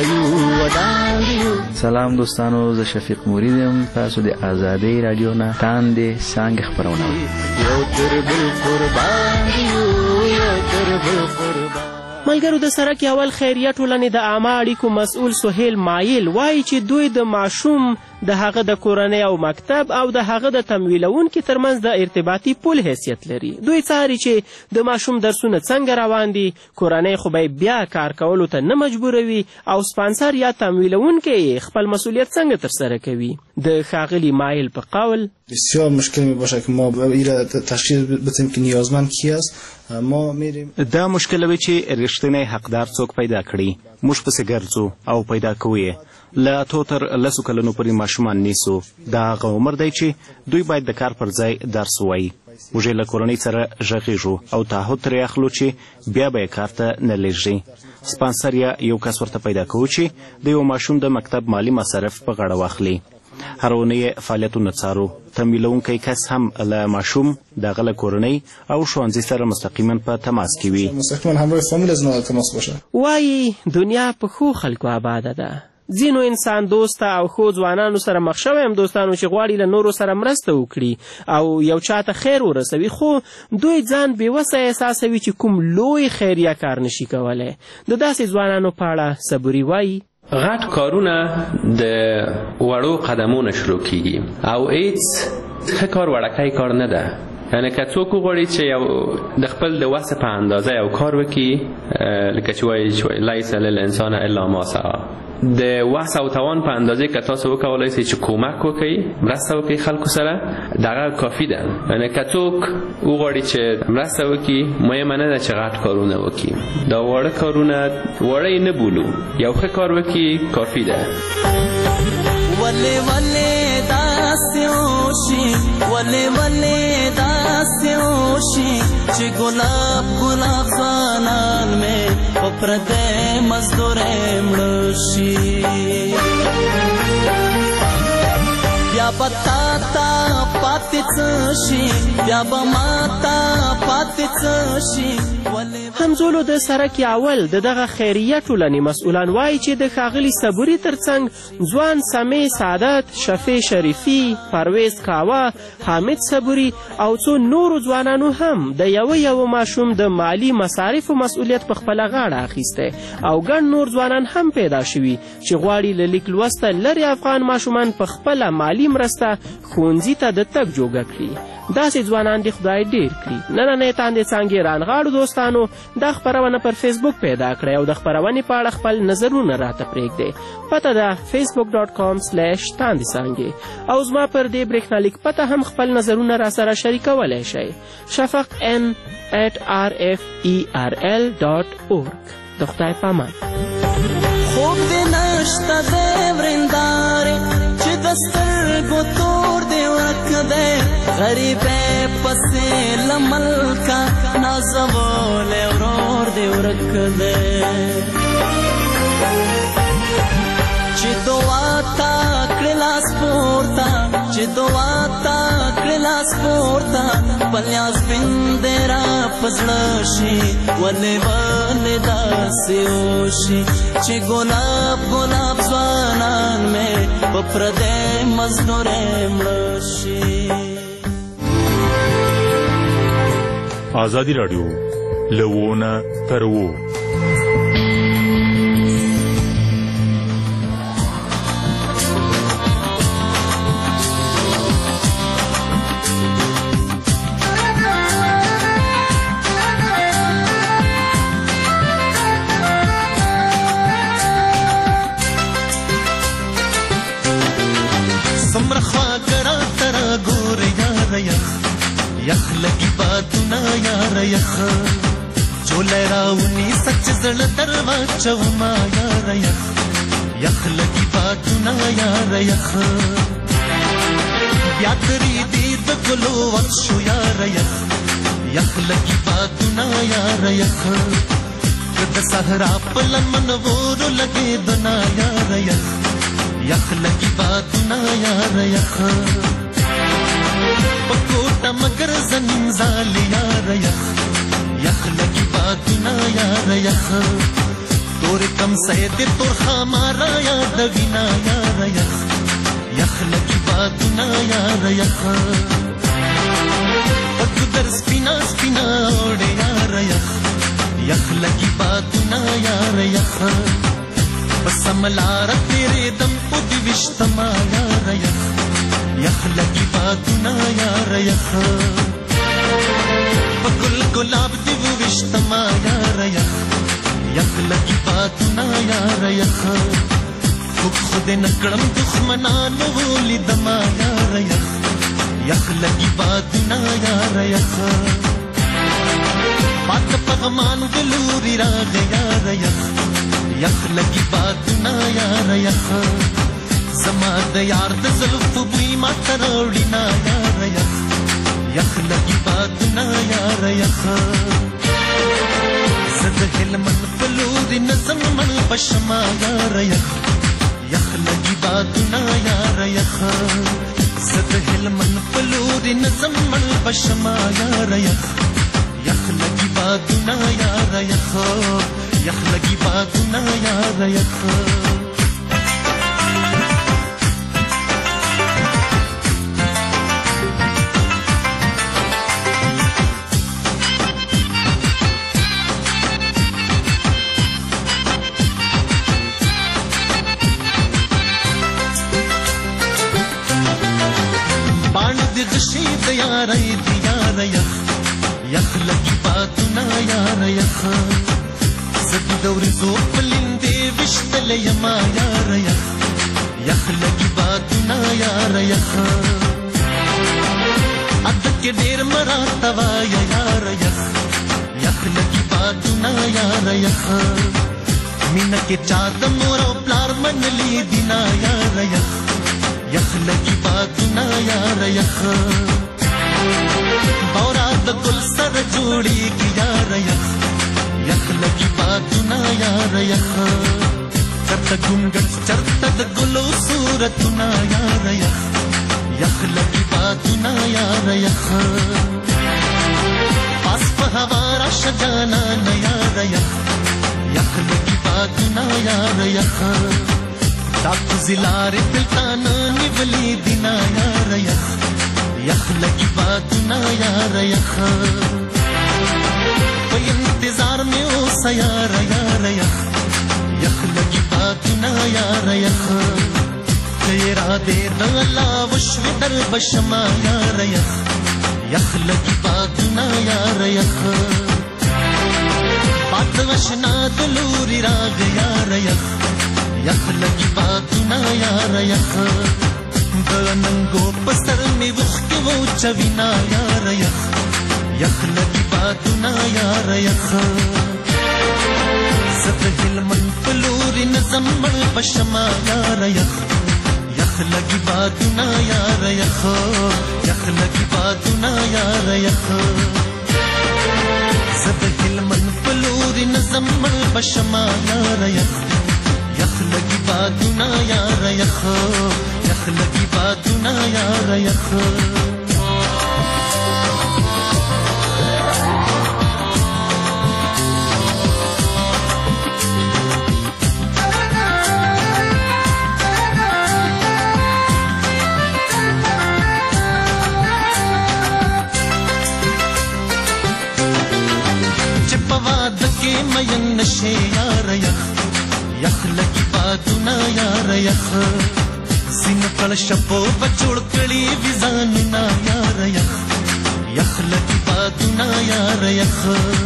سلام دوستانو، زه شفیق مرید یم. تاسو د آزادۍ رادیو نه تاندې څانګې خپرونه ملګرو د سرک اول خیریه ټولنې د عامه اړیکو مسؤل سهیل مایل وایي چې دوی د ماشوم د هغه د کورنۍ او مکتب او د هغه د تمویلونکي ترمنځ د ارتباطي پل حیثیت لري. دوی څاري چې د ماشوم درسونه څنګه روان دي، کورنۍ خو به بیا کار کولو ته نه مجبوروي او سپانسر یا تمویلونکی خپل مسئولیت څنګه ترسره کوي. د ښاغلي مایل په قول بسیار مشکل می باشه که ما ایره تشخیص بدیم که نیازمند کی است. ما میریم دا مشکل وی چې رښتینی حقدار څوک پیدا کړي. موږ پسې ګرځو او پیدا کوو یې. له اتو تر لسو کلونو پورې ماشومان نیسو. دا هغه عمر دی چې دوی باید د کار پر ځای درس ووایي. موږ له کورنۍ سره غږیږو او تعهد ترې اخلو چې بیا به یې کار ته نه لېږدي. سپانسر یا یو کس ورته پیدا کوو چې د یو ماشوم د مکتب مالي مصارف په غاړه واخلي. هر اونۍ فعالیتونه څارو. تمویلونکی کس هم له ماشوم د هغه له کورنۍ او ښوونځي سره مستقیما په تماس کې وي. مستقیما همراه فامیل از نه تماس باشه. وایي دنیا په ښو خلکو آباده ده. ځینو انسان دوسته او ښو ځوانانو سره مخ شوی یم دوستانو چې غواړي له نورو سره مرسته وکړي او یو چاته خیر ورسوي، خو دوی ځان بېوسه احساسوي چې کوم لوی خیریه کار نشي کولی. د داسې ځوانانو په اړه صبوري وایي غټ کارونه د وړو قدمونه شروع کیږي او هیڅ ښه کار وړکی کار نه ده. یعنی که څوک وغواړي چې یو د خپل د وسه په اندازه یو کار وکړي لکه چې وایي لیس للانسان الا ما سعی، د وس او توان په اندازې که تاسو وکولی شئ چې کمک وکړئ مرسته وکړئ خلکو سره دغه کافي ده. یعنی که څوک وغواړي چې مرسته وکړي مهمه نه ده چې غټ کارونه وکړي. دا واړه کارونه واړه یې نه بولو، یو ښه کار وکړي کافي ده. ولې ولې داسې وشي، ولې ولې داسې وشي چې ګلاب ګلاب ځوانان مې په پردی مزدورۍ مړه شي. بیا به تا ته پاتې څه شي، بیا به ما ته پاتې څه شي. همزولو د سرک اول د دغه خیریه ټولنې مسؤلان وایي چې د ښاغلي صبوري ترڅنګ ځوان سمیع سعادت، شفیع شریفي، پرویز کاوه، حامد صبوري او څو نورو ځوانانو هم د یو ماشوم د مالی مصارفو مسؤلیت په خپله غاړه اخیستی او ګڼ نور ځوانان هم پیدا شوي چې غواړي له لیک لوسته لرې افغان ماشومان په خپله مالی مرسته ښوونځي ته د تګ جوګه کړي. داسې ځوانان دې خدای ډېر کړي. نننۍ تاندې څانګې رانغاړو دوستانو دا خپرونه پر فیسبوک پیدا کړئ او د خپرونې په اړه خپل نظرونه راته پرېږدئ. پته ده facebook.com/تاندې څانګې او زما پر دې برېښنالیک پته هم خپل نظرونه راسره شریکولی شئ. شفق n@rferl.org. د خدای په امان. خوب دې نشته د ورندارې چې د سترګو تور دې ورک دی، غریبې پسې له ملکه نازولی ورور دې ورک دی. چې دعا تا دعا تا کلاس پورتا پلیاس بندرا پزړشي ولې ولې داسې وشي چې ګلاب ګلاب ځوانان مې په پردې مزدورې مړه شي. آزادی راډیو لوونه تر وو. یخ لگی باتونه یار یخ چولی راونی سچ زړه دروا چوما یار یخ یخ لگی باتونه یار یخ بیا تری دی د ګلو وخت شو یار یخ یخ لگی باتونه یار یخ د صحرا په لمن ورو لګې دنا یار یخ یخ لگی باتونه یار یخ پکوټه مگر زمین زال یار یخ یخ لگی باتونه یار یخ تور کم سید تور خامارا یاد وینا یار یخ یخ لگی باتونه یار یخ پک در سپینا سپینا اوڑے یار یخ یخ لگی باتونه یار یخ پسملار تیرے دم پد وشتما یار یخ یخ لگی باتونه یار یخ پگل گلاب دیو وشتما یار یخ یخ لگی باتونه یار یخ خود نکړم دښمنانو ولیدما یار یخ یخ لگی باتونه یار یخ پات پغمان ګلوري راغ یار یخ یخ لگی باتونه یار یخ زما د یار د زلفو بوی ما تروړي نا یار یخ یخ لگی باتونه یار یخ زد هلمن پلوري نظم من پشما یار یخ یخ لگی باتونه یار یخ زد هلمن پلوري نظم من پشما یار یخ یخ لگی باتونه یار یخ یخ لگی باتونه یار یخ غشید یار دیار یخ یخ لگی باتونه یار یخ زد دور زو پلندې وشتل یما یار یخ یخ لگی باتونه یار یخ اد کې ډیر مراتوا یار یخ یخ لگی باتونه یار یخ مینا کې چا د مور او پلار منلی دینا یار یخ یخ لگی باتونه یار یخ بورا د ګل سره جوړی کی یار یخ یخ لگی باتونه یار یخ کته ګونګټ چرته د ګلو صورتونه یار یخ یخ لگی باتونه یار یخ پاس په هوا را شجانا یار یخ یخ لگی باتونه یار یخ داکو زلار پلتان نیولی دینا یار یخ یخ لگی باتونه یار یخ پا انتظار میں اوسا یار یار یخ یخ لگی باتونه یار یخ تیرا دیر اللہ وشوی در بشما یار یخ یخ لگی باتونه یار یخ بات وشنا دلوری راگ یار یخ یخ لگی باتونه یار یخ د ننګو پسر می وخ کې و چوینا یار یخ یخ لگی باتونه یار یخ زد هلمن پلوري نظم مړ پشما یار یخ یخ لگی باتونه یار یخ یخ لگی باتونه یار یخ زد هلمن پلوري نظم مړ پشما یار یخ یخ لگی باتونه یار یخ یخ لگی بادونه یار یخ مین نشه یار یخ یخ لگی بادونه یار یخ سین کړ شپو بچوړ کړي وزانونه یار یخ یخ لگی بادونه یار یخ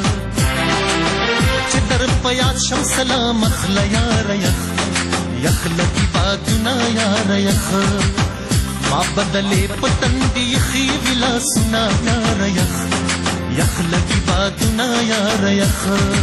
چې در پیاد شم سلام اخلا یار یخ یخ لگی بادونه یار یخ ما بدلې پتن دی خي ولا سنا یار یخ یخ لگی بادونه یار یخ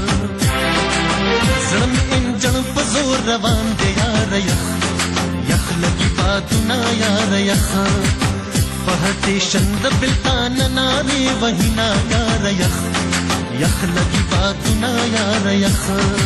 زړم انجن په زور روان دی یار یخ یخ لگی بادونه یار یخ په هټیشن د بلتان ناري وهینا یار یخ یخ لگی بادونه یار یخ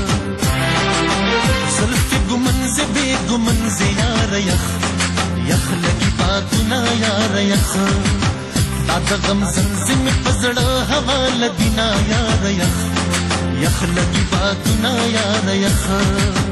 زلف گمنز بے گمنز یار یخ یخ لگی بادونه یار یخ داد غم زمزم پزړه حواله دینا یار یخ یخ لگی بادونه یار یخ